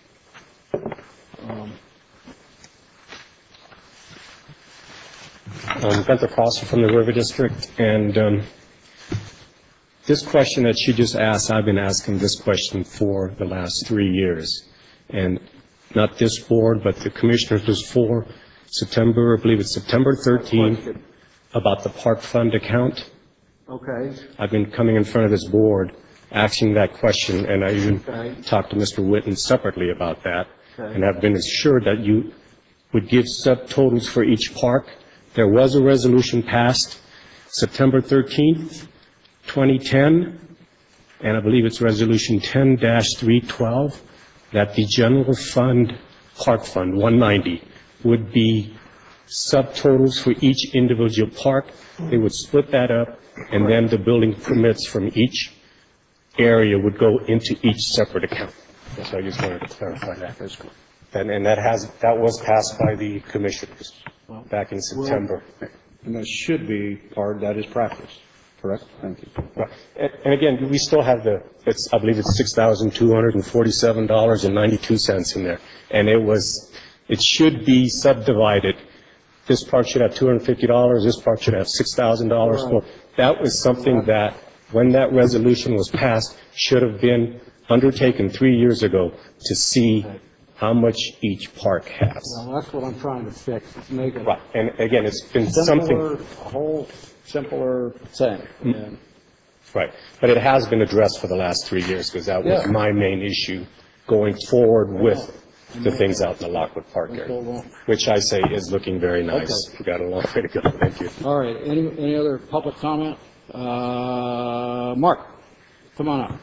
Gunther Prosser from the River District, and this question that she just asked, I've been asking this question for the last 3 years, and not this board, but the commissioners before September, I believe it's September 13th, about the park fund account. Okay. I've been coming in front of this board asking that question, and I even talked to Mr. Witten separately about that, and have been assured that you would give subtotals for each park. There was a resolution passed September 13th, 2010, and I believe it's resolution 10-312, that the general fund, park fund 190, would be subtotals for each individual park. They would split that up And then the building permits from each area would go into each separate account. So I just wanted to clarify that. And that was passed by the commissioners back in September. And that should be that is practice, correct? Thank you. Right. And again, we still have I believe it's $6,247.92 in there. And it should be subdivided. This part should have $250, this part should have $6,000. Well, that was something that, when that resolution was passed, should have been undertaken 3 years ago to see how much each park has. Well, that's what I'm trying to fix, make it Right, and again, it's been something. a whole simpler thing. And Right, but it has been addressed for the last 3 years, because that was my main issue going forward with the things out in the Lockwood Park area, which I say is looking very nice. Okay. We've got a long way to go. Thank you. All right, any other public comment? Mark, come on up.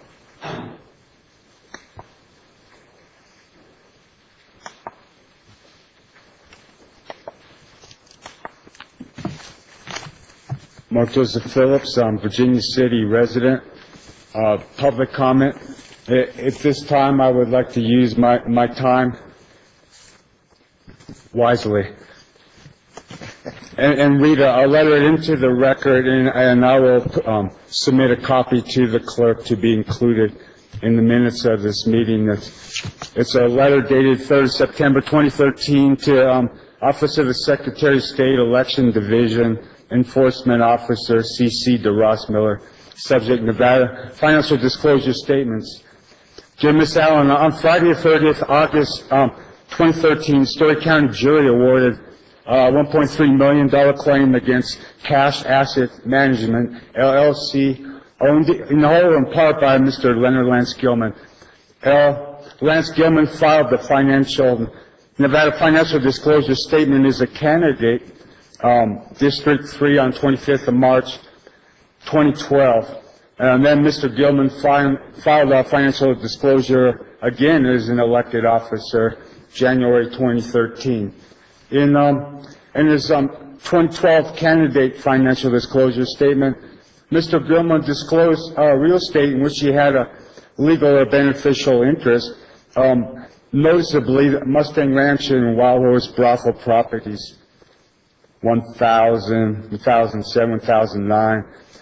Mark Joseph Phillips, I'm Virginia City resident. Public comment. At this time, I would like to use my time wisely and read a letter into the record, and I will submit a copy to the clerk to be included in the minutes of this meeting. It's a letter dated 3rd September 2013 to Office of the Secretary of State, Election Division, Enforcement Officer C.C. DeRoss Miller, subject Nevada Financial Disclosure Statements. Dear Ms. Allen, on Friday, 30th August 2013, Story County jury awarded a $1.3 million claim against Cash Asset Management, LLC, owned in whole or in part by Mr. Leonard Lance Gilman. Lance Gilman filed the Nevada Financial Disclosure Statement as a candidate, District 3 on 25th of March 2012. And then Mr. Gilman filed a financial disclosure again as an elected officer, January 2013. In his 2012 candidate financial disclosure statement, Mr. Gilman disclosed real estate in which he had a legal or beneficial interest, noticeably Mustang Ranch and Wild Horse Brothel properties, 1000, 2007, 2009,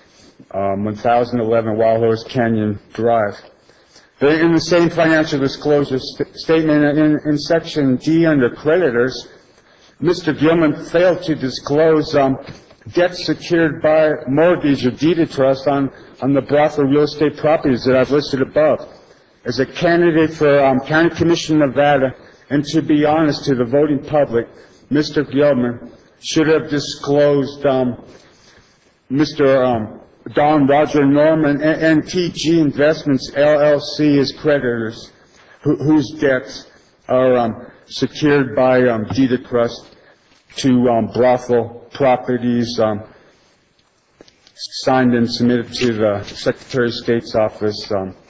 1011 Wild Horse Canyon Drive. In the same financial disclosure statement, in Section D under creditors, Mr. Gilman failed to disclose debt secured by mortgage or deed of trust on the brothel real estate properties that I've listed above. As a candidate for County Commission Nevada, and to be honest to the voting public, Mr. Gilman should have disclosed Mr. Don Roger Norman and TG Investments LLC as creditors, whose debts are secured by deed of trust to brothel properties, signed and submitted to the Secretary of State's office,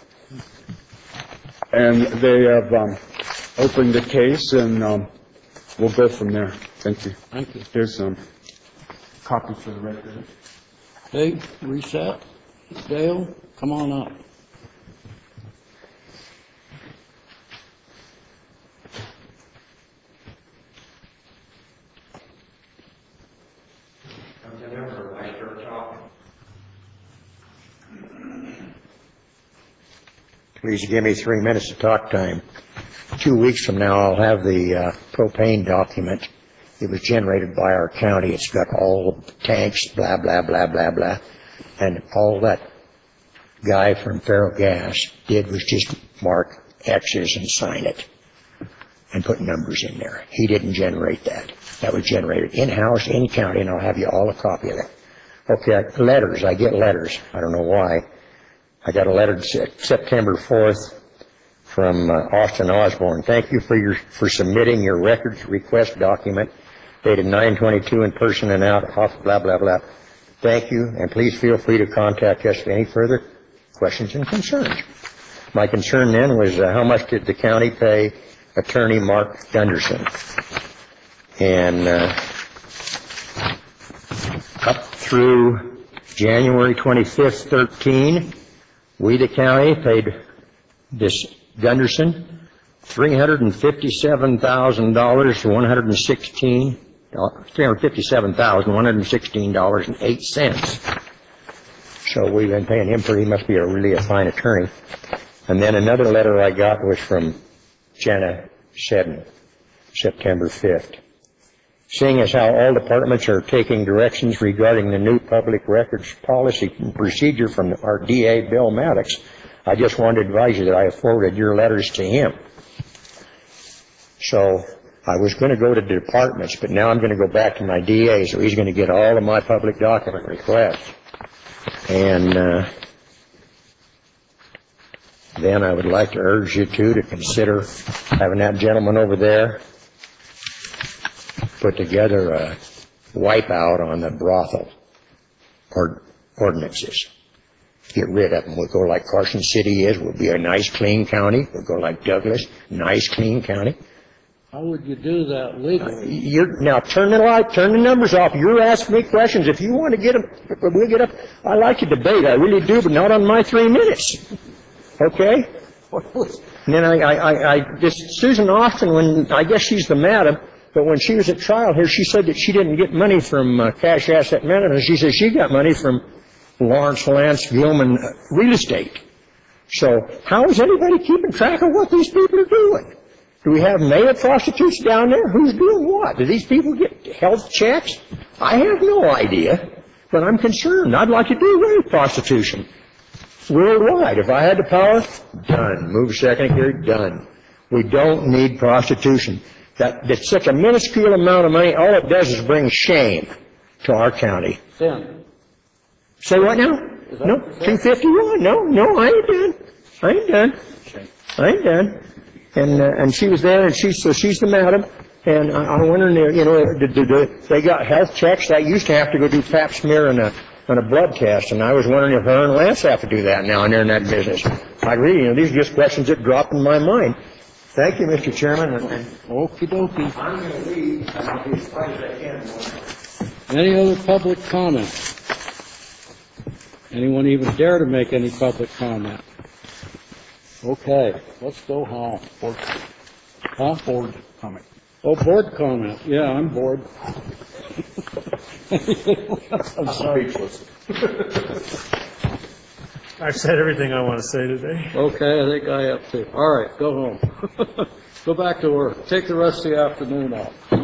and they have opened the case, and we'll go from there. Thank you. Thank you. Here's some copy for the record. Okay, reset. Dale, come on up. Come to them or I start talking. Please give me 3 minutes of talk time. 2 weeks from now, I'll have the propane document. It was generated by our county. It's got all the tanks, blah, blah, blah, blah, blah. And all that guy from Ferrogas did was just mark X's and sign it and put numbers in there. He didn't generate that. That was generated in-house, in county, and I'll have you all a copy of that. Okay, letters. I get letters. I don't know why. I got a letter September 4th from Austin Osborne. Thank you for submitting your records request document dated 9/22 in person and out off blah, blah, blah. Thank you, and please feel free to contact us for any further questions and concerns. My concern then was how much did the county pay attorney Mark Gunderson? And up through January 25th, 13, we, the county, paid this Gunderson $357,116.08. So we've been paying him he must be really a fine attorney. And then another letter I got was from Jana Seddon, September 5th. Seeing as how all departments are taking directions regarding the new public records policy and procedure from our DA, Bill Maddox, I just wanted to advise you that I have forwarded your letters to him. So I was going to go to the departments, but now I'm going to go back to my DA, so he's going to get all of my public document requests. And then I would like to urge you to consider having that gentleman over there put together a wipeout on the brothel ordinances. Get rid of them. We'll go like Carson City is. We'll be a nice, clean county. We'll go like Douglas, nice, clean county. How would you do that legally? Now turn the numbers off. You're asking me questions. If you want to get them, we'll get up. I like to debate. I really do, but not on my 3 minutes. Okay? And then this Susan Austin, when I guess she's the madam, but when she was at trial here, she said that she didn't get money from Cash Asset Management. She said she got money from Lawrence Lance Gilman Real Estate. So how is anybody keeping track of what these people are doing? Do we have male prostitutes down there? Who's doing what? Do these people get health checks? I have no idea, but I'm concerned. I'd like to do away with prostitution worldwide. If I had the power, done. Move secondary, done. We don't need prostitution. That's such a minuscule amount of money. All it does is bring shame to our county. Sin. Say what now? No, 251. No, I ain't done. And she was there, and she's the madam. And I'm wondering, they got health checks. That used to have to go do pap smear and a blood test. And I was wondering if her and Lance have to do that now, and they're in that business. I really, these are just questions that drop in my mind. Thank you, Mr. Chairman. Okie dokie. I'm going to leave, and I'll be as quiet as I can. Any other public comment? Anyone even dare to make any public comment? Okay, let's go home. Board comment. Oh, board comment. Yeah, I'm bored. I'm speechless. I've said everything I want to say today. Okay, I think I have to. All right, go home. Go back to work. Take the rest of the afternoon off.